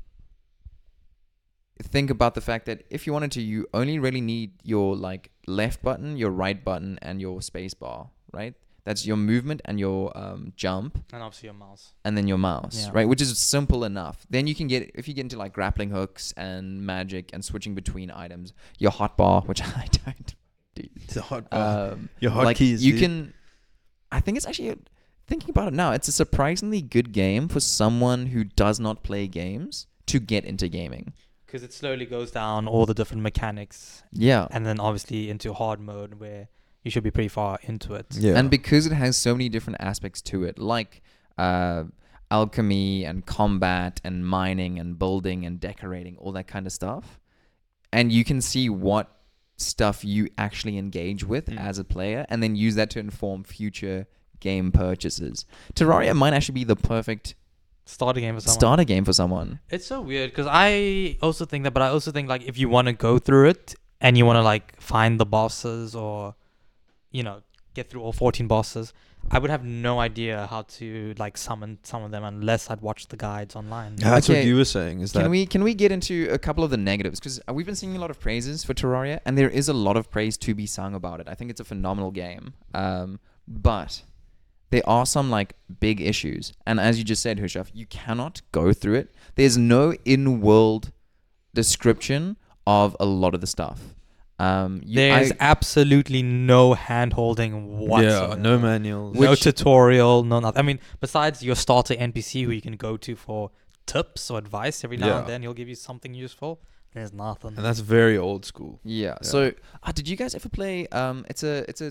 think about the fact that if you wanted to, you only really need your like left button, your right button, and your space bar, right? That's your movement and your um, jump, And obviously your mouse. and then your mouse, Yeah. right? Which is simple enough. Then you can get, if you get into like grappling hooks and magic and switching between items, your hotbar, which I don't do. The hot Um, Your like hotkeys. you dude. can, I think it's actually, thinking about it now, it's a surprisingly good game for someone who does not play games to get into gaming. Because it slowly goes down all the different mechanics. Yeah. And then obviously into hard mode where you should be pretty far into it. Yeah. And because it has so many different aspects to it, like uh, alchemy and combat and mining and building and decorating, all that kind of stuff, and you can see what stuff you actually engage with Mm. as a player, and then use that to inform future game purchases. Terraria might actually be the perfect Start a game for someone. starter game for someone. It's so weird because I also think that, but I also think like if you want to go through it and you want to like find the bosses or, you know, get through all fourteen bosses, I would have no idea how to like summon some of them unless I'd watch the guides online. Yeah, that's Okay, what you were saying. Is Can that we can we get into a couple of the negatives? Because we've been seeing a lot of praises for Terraria, and there is a lot of praise to be sung about it. I think it's a phenomenal game, um, but there are some like big issues. And as you just said, Hushaf, you cannot go through it. There's no in-world description of a lot of the stuff. Um, you, There's I- absolutely no hand holding whatsoever. yeah, no manuals. No Which- tutorial, no nothing. I mean, besides your starter N P C who you can go to for tips or advice every now Yeah. and then, he'll give you something useful. There's nothing. and that's very old school. Yeah. Yeah. So, uh, did you guys ever play? Um, it's a it's a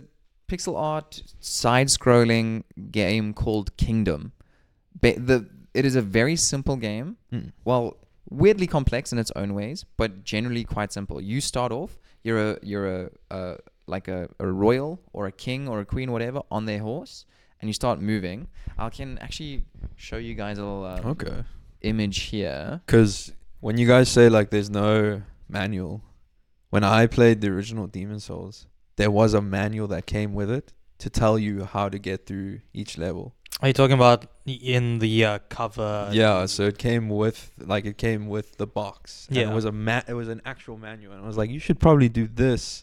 pixel art side-scrolling game called Kingdom. Ba- the it is a very simple game. Mm. Well, weirdly complex in its own ways, but generally quite simple. You start off, you're a you're a, a like a, a royal or a king or a queen, whatever, on their horse, and you start moving. I can actually show you guys a little um, Okay. image here. Because when you guys say like there's no manual, when I played the original Demon Souls, there was a manual that came with it to tell you how to get through each level. Are you talking about in the uh, cover? Yeah, so it came with like it came with the box. And Yeah. it was a ma- it was an actual manual, and I was like, you should probably do this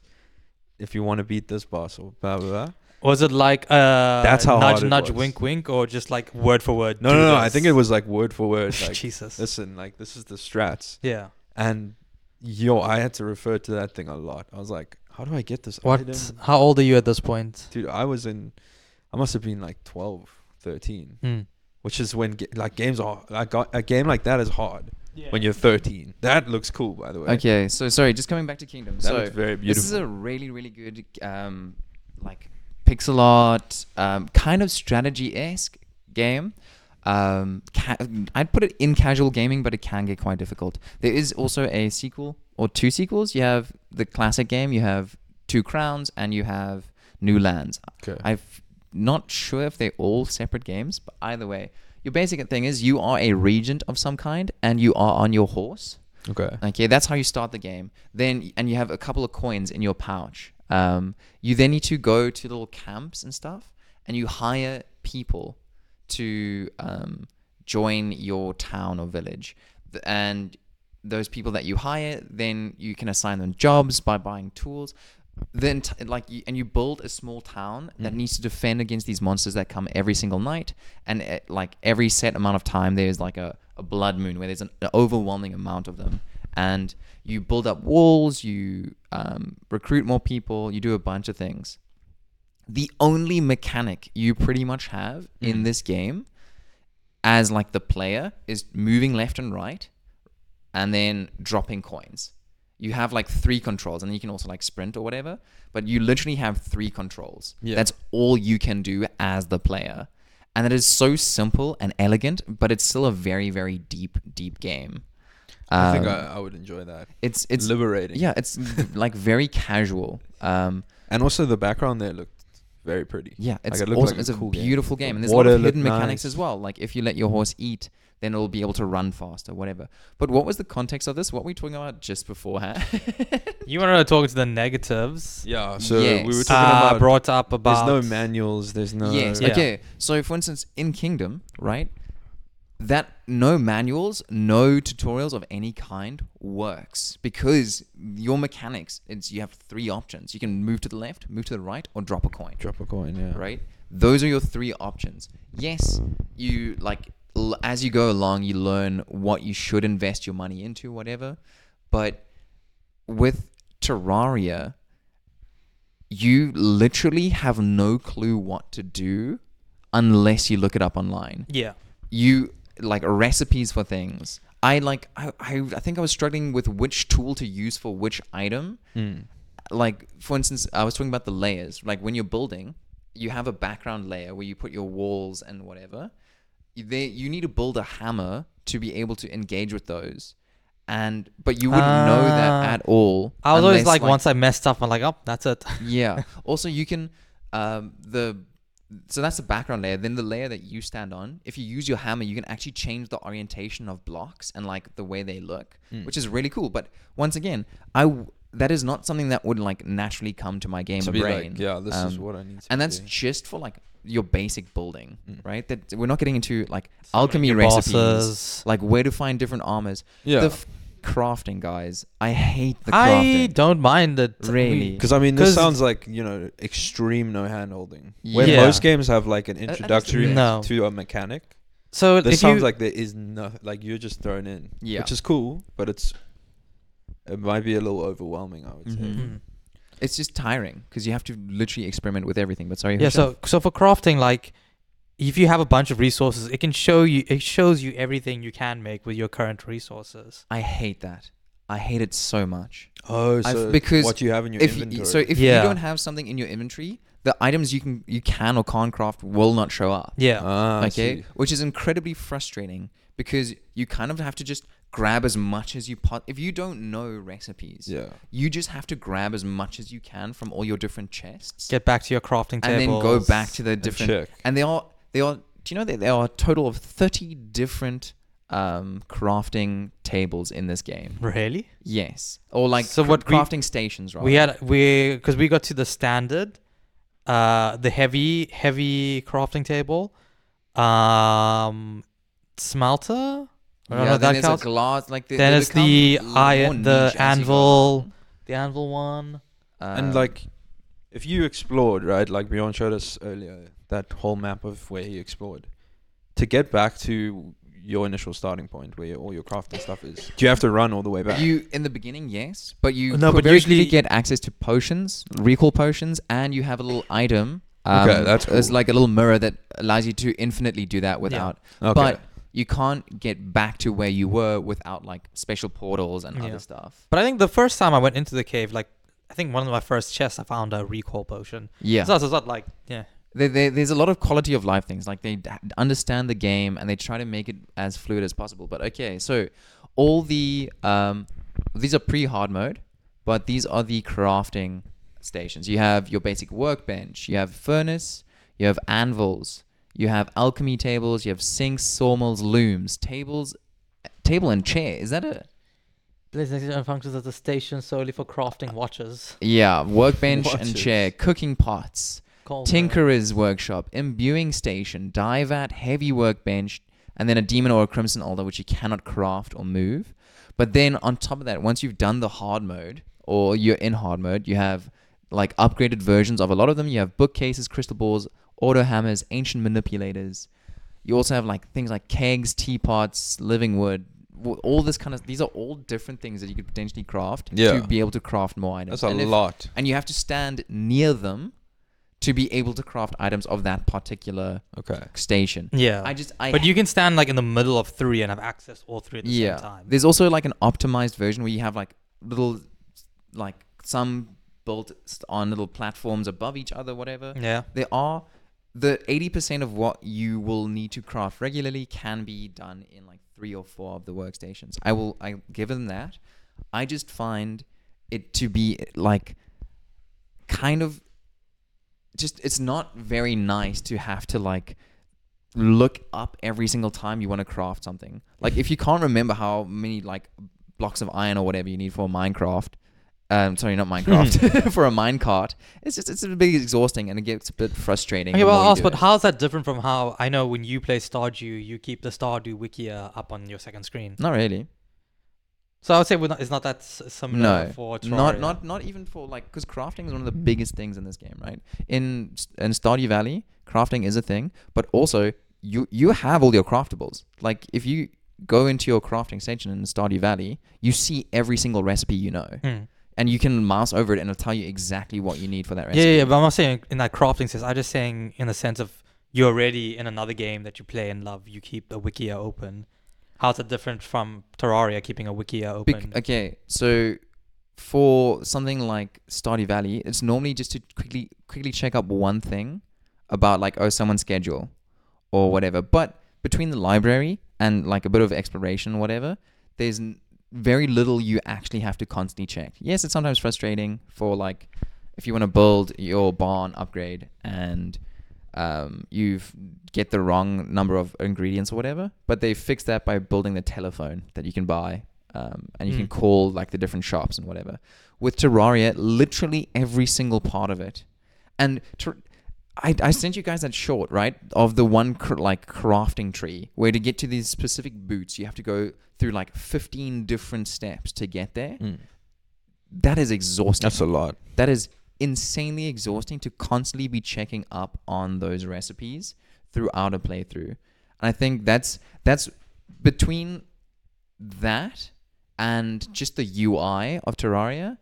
if you want to beat this boss or blah blah blah. Was it like uh That's how nudge hard it nudge was. wink wink or just like word for word? No, do no, no. I this? think it was like word for word. Like, Jesus. listen, like this is the strats, Yeah. and yo, I had to refer to that thing a lot. I was like, how do I get this What? item? How old are you at this point? Dude, I was in, I must have been like twelve, thirteen, Hmm. which is when ga- like games are like got, a game like that is hard when you're thirteen. That looks cool, by the way. Okay, so sorry, just coming back to Kingdom. That so looks very this beautiful. is a really, really good, um, like pixel art, um, kind of strategy-esque game. Um, ca- I'd put it in casual gaming, but it can get quite difficult. There is also a sequel or two sequels. You have the classic game, you have Two Crowns, and you have New Lands. Okay. I'm not sure if they're all separate games, but either way, your basic thing is you are a regent of some kind, and you are on your horse. Okay. Okay, that's how you start the game. Then, and you have a couple of coins in your pouch. Um, you then need to go to little camps and stuff, and you hire people to um, join your town or village. Th- And those people that you hire, then you can assign them jobs by buying tools. Then, t- like, you, and you build a small town that Mm. needs to defend against these monsters that come every single night. And uh, like every set amount of time, there's like a, a blood moon where there's an, an overwhelming amount of them. And you build up walls, you um, recruit more people, you do a bunch of things. The only mechanic you pretty much have in Mm. this game as like the player is moving left and right and then dropping coins. You have like three controls, and then you can also like sprint or whatever, but you literally have three controls. Yeah. That's all you can do as the player. And it is so simple and elegant, but it's still a very, very deep, deep game. I think Um, I, I would enjoy that. it's it's liberating. yeah, it's like very casual. Um, And also the background there looked very pretty. yeah, it's it looked awesome. like a it's a cool game. beautiful game, The and there's a lot water of hidden looked mechanics nice. as well. Like if you let your horse eat, then it'll be able to run faster, whatever. But what was the context of this? What were we talking about just beforehand? You wanted to talk to the negatives. Yeah. So Yes. we were talking Uh, about. brought up about. There's no manuals. There's no. Yes. Yeah. Okay. So for instance, in Kingdom, right? That no manuals, no tutorials of any kind works because your mechanics, it's you have three options. You can move to the left, move to the right, or drop a coin. Drop a coin. Yeah. Right? Those are your three options. Yes, you like l- as you go along, you learn what you should invest your money into, whatever. But with Terraria, you literally have no clue what to do unless you look it up online. Yeah. You like recipes for things. I like I, I I think I was struggling with which tool to use for which item. Mm. Like for instance, I was talking about the layers. Like when you're building, you have a background layer where you put your walls and whatever. You, they, you need to build a hammer to be able to engage with those. And but you wouldn't know that Ah. at all. I was always unless, like, once I messed up, I'm like, oh, that's it. yeah. Also, you can um, the so that's the background layer. Then the layer that you stand on, if you use your hammer, you can actually change the orientation of blocks and like the way they look, Mm. which is really cool. But once again, I w- that is not something that would like naturally come to my gamer To be brain. like, yeah, this is Um, what I need to and that's do. just for like your basic building, Mm. right? That we're not getting into like Summoning alchemy your recipes, bosses. like where to find different armors. Yeah. The f- crafting, guys. I hate the I crafting. don't mind it. Really? Because I mean, this 'Cause- sounds like, you know, extreme no hand holding. Where Yeah. most games have like an That- that's the introductory best. No. to a mechanic. So This if sounds you, like there is no, like you're just thrown in, Yeah. which is cool, but it's it might be a little overwhelming, I would say. Mhm. Mm. It's just tiring because you have to literally experiment with everything. But sorry, yeah. Husha. So so for crafting, like, if you have a bunch of resources, it can show you. It shows you everything you can make with your current resources. I hate that. I hate it so much. Oh, I've- so because what you have in your If you, inventory. so, if Yeah. you don't have something in your inventory the items you can you can or can't craft will not show up. Yeah. Ah, I Okay, see. which is incredibly frustrating because you kind of have to just grab as much as you pot. If you don't know recipes, Yeah. you just have to grab as much as you can from all your different chests, Get back to your crafting and tables. then go back to the And different. check. And they are they are. Do you know that there are a total of thirty different um, crafting tables in this game? Really? Yes, or like So cr- what we- crafting stations, right? We had we because we got to the standard, uh, the heavy heavy crafting table, um, smelter. I don't know yeah. if Then that there's counts. a glass like the, Then they it's become the l- more iron, the niche as you go anvil, along. the anvil one. And Um, like, if you explored, right, like Bjorn showed us earlier, that whole map of where he explored, to get back to your initial starting point where your, all your crafting stuff is, do you have to run all the way back? You in the beginning, yes, but you No, could but very usually- quickly get access to potions, recall potions, and you have a little item. Um, Okay, that's It's cool. like a little mirror that allows you to infinitely do that without. okay. But you can't get back to where you were without like special portals and Yeah. other stuff. But I think the first time I went into the cave, like I think one of my first chests, I found a recall potion. Yeah, So it's not like yeah. there, there, there's a lot of quality of life things. Like they d- understand the game and they try to make it as fluid as possible. But okay, so all the um, these are pre-hard mode, but these are the crafting stations. You have your basic workbench, you have furnace, you have anvils, you have alchemy tables, you have sinks, sawmills, looms, tables, table and chair. Is that a PlayStation functions as a station solely for crafting watches. yeah? Workbench Watches. and chair, cooking pots, Called, uh, tinkerer's workshop, imbuing station, dye vat, heavy workbench, and then a demon or a crimson altar, which you cannot craft or move. But then on top of that, once you've done the hard mode or you're in hard mode, you have like upgraded versions of a lot of them. You have bookcases, crystal balls, auto hammers, ancient manipulators. You also have like things like kegs, teapots, living wood, w- all this kind of. These are all different things that you could potentially craft Yeah. to be able to craft more items. That's a And if- lot. and you have to stand near them to be able to craft items of that particular Okay. station. Yeah. I just I but you can stand like in the middle of three and have access to all three at the yeah. same time. There's also like an optimized version where you have like little like some built st- on little platforms above each other, whatever. Yeah. There are the eighty percent of what you will need to craft regularly can be done in like three or four of the workstations. I will I give them that. I just find it to be like kind of just it's not very nice to have to like look up every single time you want to craft something. Like if you can't remember how many like blocks of iron or whatever you need for a Minecraft, um, sorry, not Minecraft, for a minecart, it's just it's a bit exhausting and it gets a bit frustrating. Okay, the well, more you ask, do but it. how's that different from how I know when you play Stardew, you keep the Stardew Wikia up on your second screen? Not really. So I would say we're not, it's not that s- similar No, for Terraria. Not not not even for like because crafting is one of the biggest things in this game, right? In in Stardew Valley, crafting is a thing, but also you you have all your craftables. Like if you go into your crafting station in Stardew Valley, you see every single recipe you know, Hmm. and you can mouse over it and it'll tell you exactly what you need for that Yeah, recipe. yeah, yeah, but I'm not saying in that crafting sense. I'm just saying in the sense of you're already in another game that you play and love. You keep the Wikia open. How's it different from Terraria keeping a Wikia open? Bec- okay, so for something like Stardew Valley, it's normally just to quickly quickly check up one thing about like oh someone's schedule or whatever. But between the library and like a bit of exploration or whatever, there's n- very little you actually have to constantly check. Yes, it's sometimes frustrating for like if you want to build your barn upgrade and um, you get the wrong number of ingredients or whatever, but they fixed that by building the telephone that you can buy, um, and you Mm. can call like the different shops and whatever. With Terraria, literally every single part of it, and ter- I I sent you guys that short right of the one cr- like crafting tree where to get to these specific boots you have to go through like fifteen different steps to get there. Mm. That is exhausting. That's a lot. That is insanely exhausting to constantly be checking up on those recipes throughout a playthrough. And I think that's that's between that and just the U I of Terraria.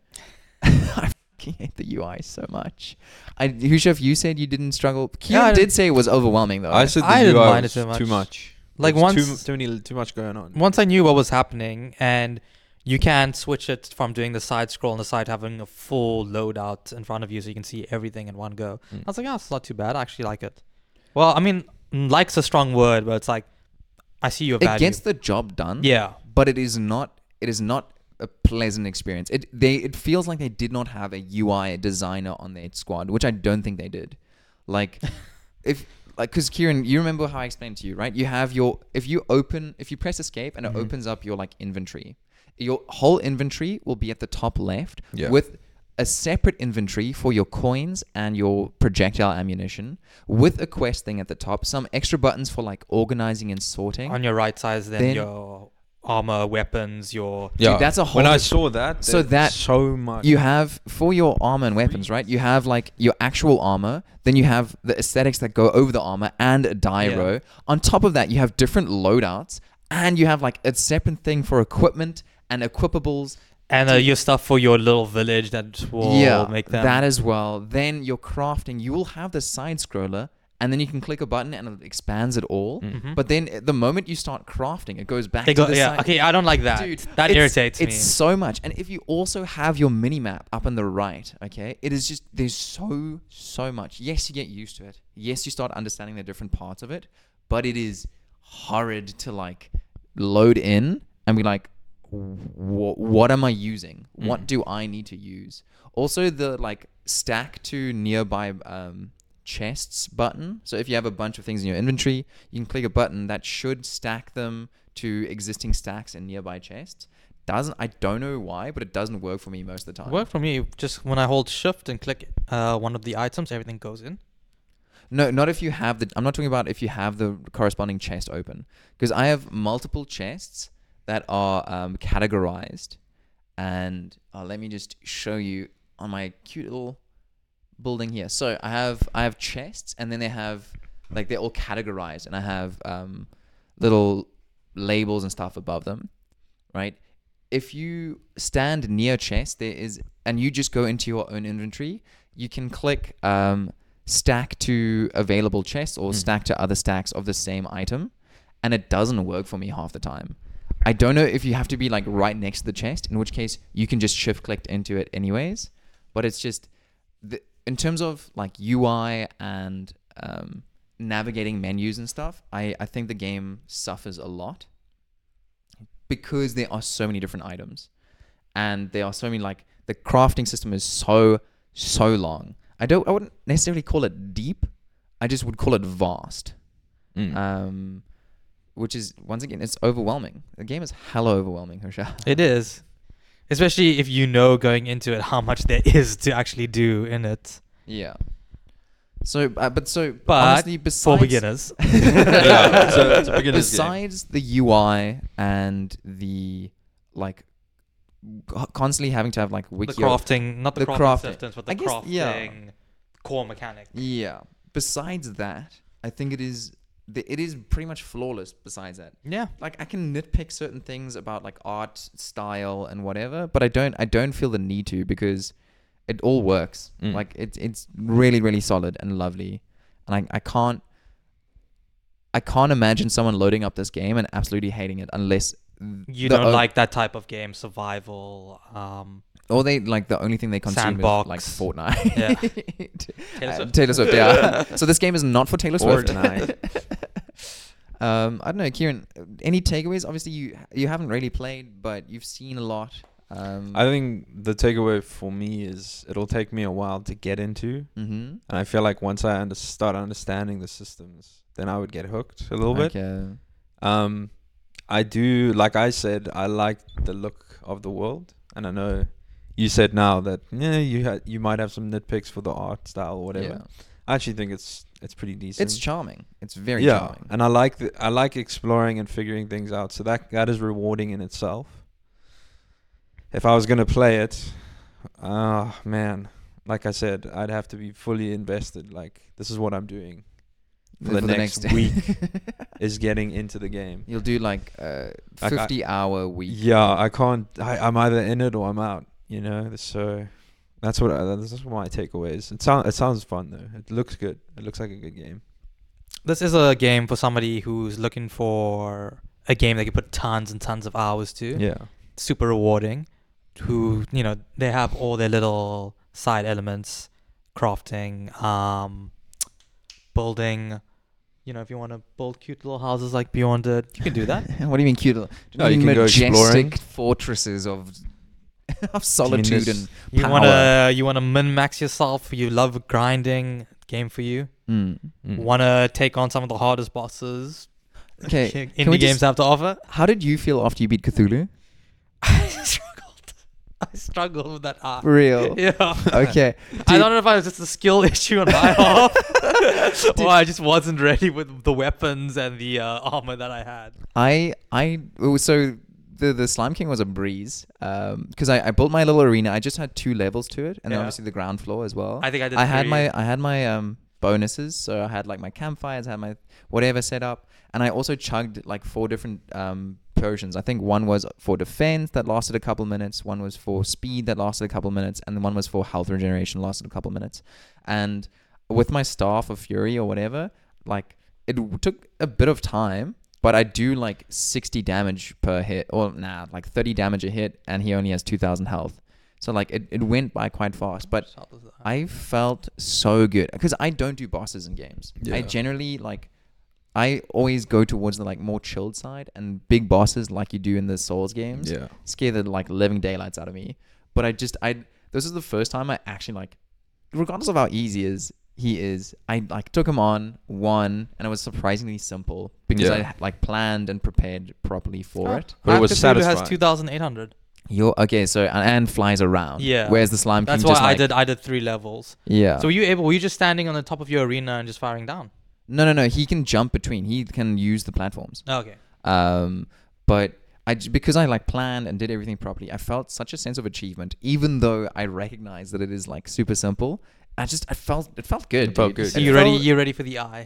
I fucking hate the U I so much. I Hushef, you said you didn't struggle. Kieran I did didn't- say it was overwhelming though. I said the I didn't U I mind it was too much. too much. Like There's once- too, too many too much going on. Once I knew what was happening and you can switch it from doing the side scroll on the side, having a full loadout in front of you, so you can see everything in one go. Mm. I was like, oh, it's not too bad. I actually like it. Well, I mean, like's a strong word, but it's like, I see your value. It gets the job done. Yeah. But it is not. It is not a pleasant experience. It they it feels like they did not have a U I designer on their squad, which I don't think they did. Like, if like because Kieran, you remember how I explained to you, right? You have your if you open if you press escape and it Mhm. opens up your like inventory, your whole inventory will be at the top left Yeah. with a separate inventory for your coins and your projectile ammunition, with a quest thing at the top, some extra buttons for like organizing and sorting. On your right side, then, Then- your armor, weapons, your Yeah, that's a When whole I diff- saw that, So there's that- so much. You have for your armor and weapons, right? You have like your actual armor, then you have the aesthetics that go over the armor and a diaro. Yeah. On top of that, you have different loadouts, and you have like a separate thing for equipment and equipables. and uh, your stuff for your little village that will yeah, make them. that as well. Then your crafting, you will have the side scroller, and then you can click a button and it expands it all. Mm. Mhm. But then the moment you start crafting, it goes back They to go, the yeah, side. okay, I don't like that. Dude, that it's- irritates it's me. so much. And if you also have your mini map up on the right, okay, it is just there's so so much. Yes, you get used to it. Yes, you start understanding the different parts of it, but it is horrid to like load in and be like, "Wh- what am I using? What Mm. do I need to use? Also, the like stack to nearby um, chests button. So if you have a bunch of things in your inventory, you can click a button that should stack them to existing stacks in nearby chests. Doesn't I don't know why, but it doesn't work for me most of the time. Work for me. Just when I hold shift and click uh, one of the items, everything goes in. No, not if you have the. I'm not talking about if you have the corresponding chest open, because I have multiple chests that are um, categorized, and uh, let me just show you on my cute little building here. So I have I have chests, and then they have like they're all categorized, and I have um, little labels and stuff above them, right? If you stand near chest, there is, and you just go into your own inventory, you can click um, stack to available chests or Mm. stack to other stacks of the same item, and it doesn't work for me half the time. I don't know if you have to be like right next to the chest, in which case you can just shift click into it anyways. But it's just the, in terms of like U I and um, navigating menus and stuff, I, I think the game suffers a lot because there are so many different items, and there are so many like the crafting system is so so long. I don't I wouldn't necessarily call it deep. I just would call it vast. Mm. Um, which is once again it's overwhelming. The game is hella overwhelming, Harsha. It is. Especially if you know going into it how much there is to actually do in it. Yeah. So, uh, but so But honestly, For besides beginners. Yeah, it's a- it's a beginner's game. besides the U I and the like co- constantly having to have like The wiki crafting, not the, the crafting, crafting. systems, but the I guess- crafting yeah. core mechanic. Yeah. Besides that, I think it is the, it is pretty much flawless. Besides that, Yeah. like I can nitpick certain things about like art style and whatever, but I don't I don't feel the need to because it all works. Mm. Like it's it's really really solid and lovely, and I I can't I can't imagine someone loading up this game and absolutely hating it unless You the don't o- like that type of game, survival. Um, or they like the only thing they consume is like Sandbox. Fortnite. Yeah. Taylor Taylor Swift. Swift. Taylor Swift, yeah. So this game is not for Taylor Swift. Fortnite. um, I don't know, Kieran. Any takeaways? Obviously, you you haven't really played, but you've seen a lot. Um, I think the takeaway for me is it'll take me a while to get into, mm-hmm. and I feel like once I under- start understanding the systems, then I would get hooked a little bit. Okay. Um, I do, like I said, I like the look of the world, and I know you said now that yeah, you ha- you might have some nitpicks for the art style or whatever. Yeah. I actually think it's it's pretty decent. It's charming. It's very yeah, charming. and I like the, I like exploring and figuring things out. So that that is rewarding in itself. If I was gonna play it, ah man, like I said, I'd have to be fully invested. Like this is what I'm doing for the, next, week is getting into the game. You'll do like a Like I- fifty hour week. Yeah, I can't. I, I'm either in it or I'm out. You know, so that's what I, that's what my takeaway is. It sounds it sounds fun though. It looks good. It looks like a good game. this is a game for somebody who's looking for a game they can put tons and tons of hours to. Yeah. super rewarding. Who you know they have all their little side elements, crafting, um, building. You know, if you want to build cute little houses like Beyond It, you can do that. What do you mean cute? Do Oh, you mean can go exploring. majestic fortresses of of solitude Genius. and You power. wanna you wanna min max yourself. You love grinding. Game for you. Mm. Mm. Wanna take on some of the hardest bosses. Okay, indie can we games just- have to offer. How did you feel after you beat Cthulhu? I struggled. I struggled with that art. For real? Yeah. Okay. I don't know if it was just a skill issue on my half, or I just wasn't ready with the weapons and the uh, armor that I had. I I oh, so the the Slime King was a breeze because I, I built my little arena. I just had two levels to it, and then Yeah. obviously the ground floor as well. I think I did. I had three. my I had my um bonuses, so I had like my campfires, I had my whatever set up, and I also chugged like four different um potions. I think one was for defense that lasted a couple minutes, one was for speed that lasted a couple minutes, and then one was for health regeneration lasted a couple minutes. And with my staff of fury or whatever, like it w- took a bit of time, but I do like sixty damage per hit, or nah, like thirty damage a hit, and he only has two thousand health. So like it, it went by quite fast, but I felt so good because I don't do bosses in games. I Yeah. generally like, I always go towards the like more chilled side, and big bosses like you do in the Souls games Yeah. scare the like living daylights out of me. But I just I this is the first time I actually like, regardless of how easy is he is, I like took him on, won, and it was surprisingly simple because Yeah. I like planned and prepared properly for it. But it was Cthulhu satisfying. has two thousand eight hundred. You're okay, so and, and flies around. Yeah. Whereas the Slime King That's why just I like, did. I did three levels. Yeah. So were you able? Were you just standing on the top of your arena and just firing down? no, no, no. He can jump between. He can use the platforms. Okay. Um, but I j- because I like planned and did everything properly, I felt such a sense of achievement, even though I recognize that it is like super simple. I just I felt it felt good. It felt dude. good. So It you ready? felt- You ready for the eye?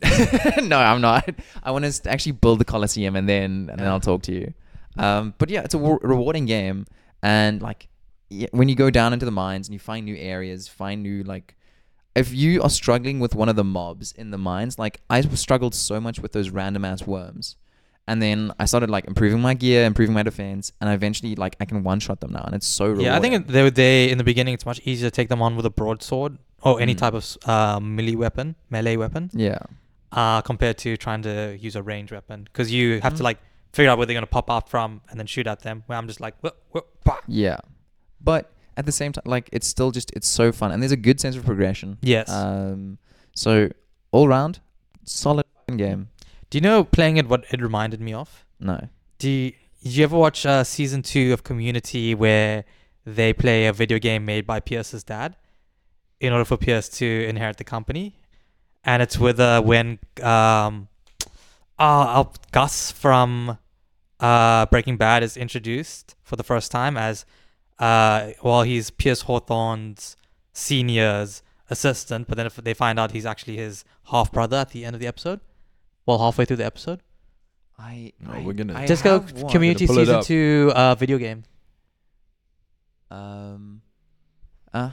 no, I'm not. I want to actually build the Colosseum and then and then I'll talk to you. Um, but yeah, it's a wa- rewarding game, and like yeah, when you go down into the mines and you find new areas, find new like. If you are struggling with one of the mobs in the mines, like I struggled so much with those random ass worms, and then I started like improving my gear, improving my defense, and I eventually like I can one shot them now, and it's so rewarding. Yeah, I think it- they were they in the beginning. It's much easier to take them on with a broadsword or any Mm. type of uh, melee weapon, melee weapon, yeah, uh, compared to trying to use a range weapon because you have Mhm. to like figure out where they're gonna pop out from and then shoot at them. Where I'm just like, whoop, whoop, bah. yeah, but at the same time, like it's still just it's so fun, and there's a good sense of progression. Yes. Um, so all round, solid fucking game. Do you know playing it? What it reminded me of? No. Do you, did you ever watch uh, season two of Community where they play a video game made by Pierce's dad in order for Pierce to inherit the company? And it's with uh, when um, uh, Gus from uh, Breaking Bad is introduced for the first time as uh, well, he's Pierce Hawthorne's senior's assistant, but then if they find out he's actually his half brother at the end of the episode, well, halfway through the episode. I. No, I- we're gonna- I Just go have one. Community Pull it season up. two uh, video game. Um. Uh.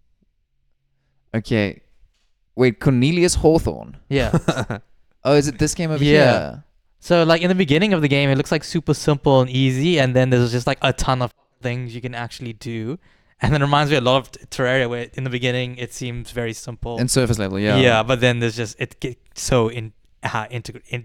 Okay. Wait, Cornelius Hawthorne. Yeah. Oh, is it this game over Yeah. here? So like in the beginning of the game, it looks like super simple and easy, and then there's just like a ton of things you can actually do, and then it reminds me a lot of Terraria, where in the beginning it seems very simple. In surface level, yeah. Yeah, but then there's just it gets so in uh, integ- in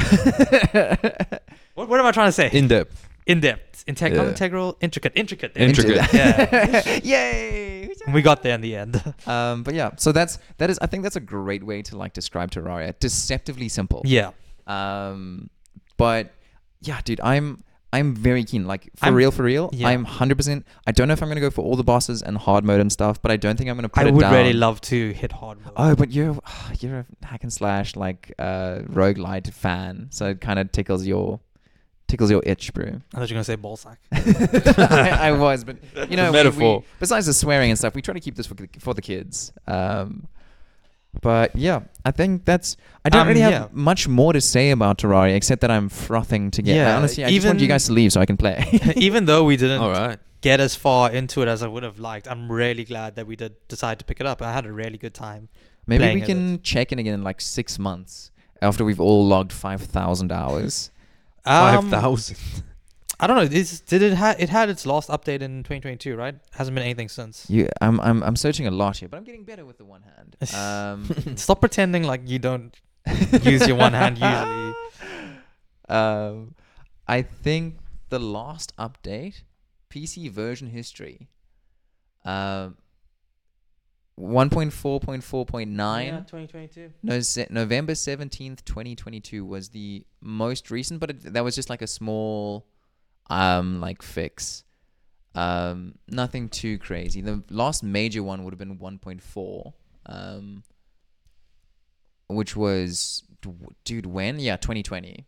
what, what am I trying to say? In depth. In depth, integ- not Yeah. integral, intricate, intricate. there. Intricate. Yeah. Yay! We got there in the end. Um, but yeah, so that's that is I think that's a great way to like describe Terraria. Deceptively simple. Yeah. Um, but yeah, dude, I'm I'm very keen. Like for I'm- real, for real. yeah. I'm one hundred percent. I don't know if I'm gonna go for all the bosses and hard mode and stuff, but I don't think I'm gonna put I it would down. really love to hit hard mode. Oh, but you're you're a hack and slash like uh roguelite fan, so it kind of tickles your tickles your itch, bro. I thought you were gonna say ballsack. I, I was, but you know, we- Metaphor. we- besides the swearing and stuff, we try to keep this for, for the kids. Um, but yeah, I think that's. I don't Um, really have yeah. much more to say about Terraria except that I'm frothing to get. Yeah, honestly, I just want you even- guys to leave so I can play. Even though we didn't All right. get as far into it as I would have liked, I'm really glad that we did decide to pick it up. I had a really good time. Maybe playing we it. can check in again in like six months after we've all logged five thousand hours. Five Um, thousand. I don't know. Is, did it ha- it had its last update in twenty twenty-two, right? Hasn't been anything since. You, I'm, I'm, I'm searching a lot here, but I'm getting better with the one hand. Um, Stop pretending like you don't use your one hand usually. Um, I think the last update, P C version history, um, one point four point four point nine. Yeah, twenty twenty-two. No, se- November seventeenth, twenty twenty-two was the most recent, but it, that was just like a small, um, like fix. Um, nothing too crazy. The last major one would have been one point four, um, which was, dude, when? Yeah, twenty twenty.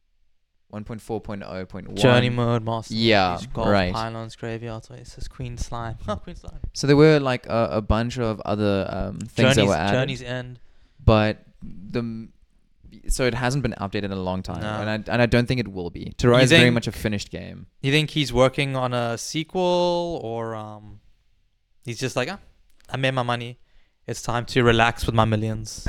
one point four point oh point one. Journey mode, master. Yeah, Mode, golf, right. Pylons, graveyards. Wait, it says Queen Slime. Oh, Queen Slime. So there were like a, a bunch of other um, things Journey's, that were added. Journey's End. But the so it hasn't been updated in a long time, No. and I and I don't think it will be. Terraria You is very think- much a finished game. You think he's working on a sequel, or um, he's just like, ah, I made my money. It's time to relax with my millions.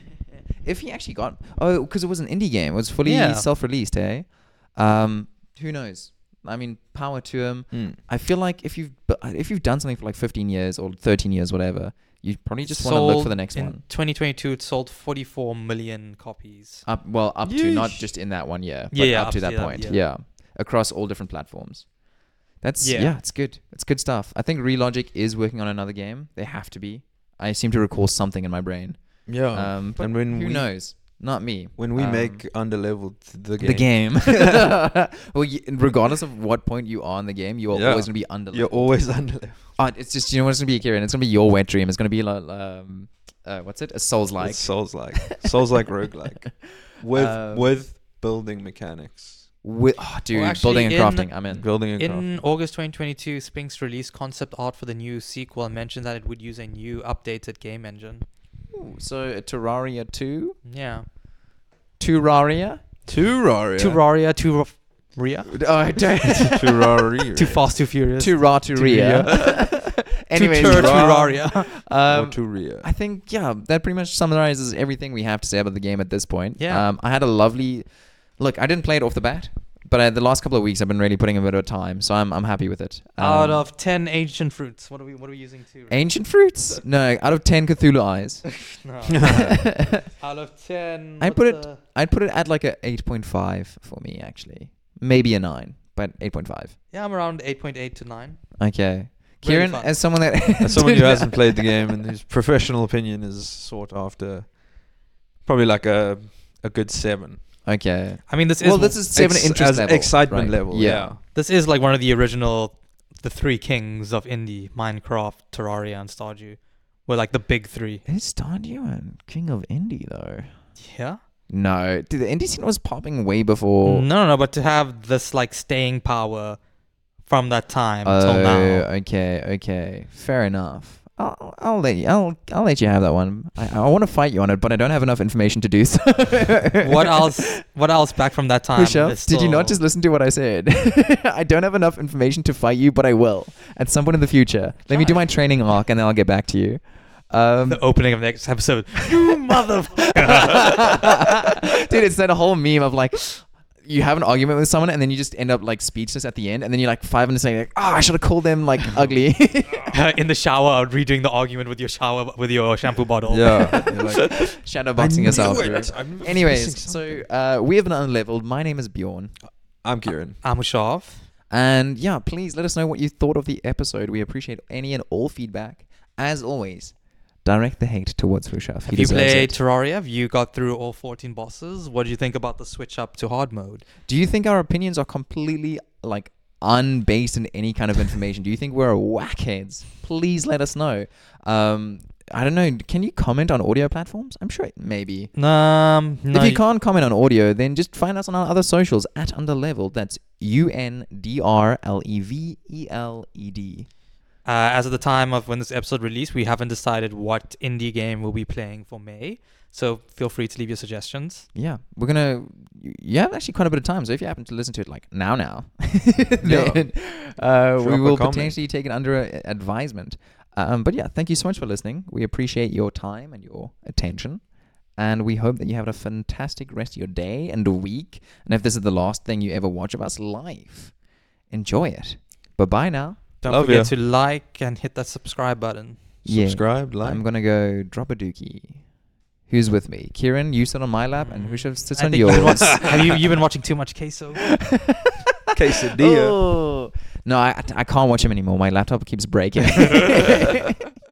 If he actually got oh, because it was an indie game, it was fully Yeah. self-released, eh? Um, who knows? I mean, power to him. Mm. I feel like if you've bu- if you've done something for like fifteen years or thirteen years, whatever, you probably just want to look for the next in one. twenty twenty-two, it sold forty-four million copies. Up well, up to not Yeesh. just in that one year, but Yeah, yeah, up to that that, point. yeah. Yeah. Across all different platforms. That's yeah. Yeah. it's good. It's good stuff. I think Relogic is working on another game. They have to be. I seem to recall something in my brain. Yeah. Um, but and when who we knows? Not me. when we Um, make underleveled the game, the game. Well, y- regardless of what point you are in the game, you are Yeah. always gonna be under. you're always underleveled. Oh, it's just you know what it's gonna be, Kieran. It's gonna be your wet dream. It's gonna be like um, uh, what's it? A Souls like. It's Souls like Souls like roguelike with Um, with building mechanics, With oh, dude, actually building and in- crafting. I'm in. building and In crafting. August twenty twenty-two, Spinks released concept art for the new sequel and mentioned that it would use a new updated game engine. Ooh, so uh, Terraria two, Yeah. Terraria. Terraria. Terraria, Terraria. Oh, I don't. Terraria. Too fast, too furious. Terraria. Anyways, Tur- Ra- Terraria. um, Or Terraria. I think yeah, that pretty much summarizes everything we have to say about the game at this point. Yeah. Um, I had a lovely look. I didn't play it off the bat, but I, the last couple of weeks I've been really putting a bit of time, so I'm I'm happy with it. Out Um, of ten ancient fruits, what are we what are we using to? ancient fruits, no, out of ten Cthulhu eyes, No. Out of ten. I what's put it- the- I'd put it at like a eight point five for me actually, maybe a nine, but eight point five. Yeah, I'm around eight point eight to nine. Okay, Really Kieran, fun. as someone that As someone who hasn't played the game and whose professional opinion is sought after, probably like a a good seven. Okay. I mean, this is Well, this is seven Ex- interest as level. excitement right? level. Yeah. Yeah. this is like one of the original, the three kings of indie: Minecraft, Terraria, and Stardew. Were like the big three. Is Stardew and King of Indie though? Yeah. No, dude, the indie scene was popping way before. No, no, no. But to have this like staying power from that time Oh, till now. okay, okay, fair enough. I'll, I'll let you. I'll, I'll let you have that one. I, I want to fight you on it, but I don't have enough information to do so. What else? What else back from that time? Rishabh, is did you not still- just listen to what I said? I don't have enough information to fight you, but I will at some point in the future. Let me do my training arc, and then I'll get back to you. Um, the opening of the next episode? You motherfucker! dude, it's that whole meme of like, you have an argument with someone, and then you just end up like speechless at the end, and then you're like five minutes later, like, oh, I should have called them like ugly. In the shower, redoing the argument with your shower with your shampoo bottle. Yeah. You're like, Shadowboxing yourself. knew Drew. it. I'm missing Anyways, something. so uh, we have been unleveled. My name is Bjorn. I'm Kieran. I'm Ushav. And yeah, please let us know what you thought of the episode. We appreciate any and all feedback. As always, direct the hate towards Rishabh. He Have you deserves played it. Terraria? Have you got through all fourteen bosses? What do you think about the switch up to hard mode? Do you think our opinions are completely like unbased in any kind of information? Do you think we're whackheads? Please let us know. Um, I don't know. Can you comment on audio platforms? I'm sure it, maybe. Um, no, if you can't comment on audio, then just find us on our other socials at Underleveled. That's U N D R L E V E L E D. Uh, as of the time of when this episode released, we haven't decided what indie game we'll be playing for May. So feel free to leave your suggestions. Yeah, we're gonna. You have actually quite a bit of time, so if you happen to listen to it like now, now, Yeah. then uh, Drop we a will comment. potentially take it under uh, advisement. Um, but yeah, thank you so much for listening. We appreciate your time and your attention, and we hope that you have a fantastic rest of your day and week. And if this is the last thing you ever watch of us live, enjoy it. But bye now. Don't Love forget ya. to like and hit that subscribe button. Yeah. Subscribe, like. I'm gonna go drop a dookie. Who's with me? Kieran, you sit on my lap, and Rishabh sits I on think you've been yours. wa- have you you've been watching too much queso? Quesadilla. Oh. No, I I can't watch him anymore. My laptop keeps breaking.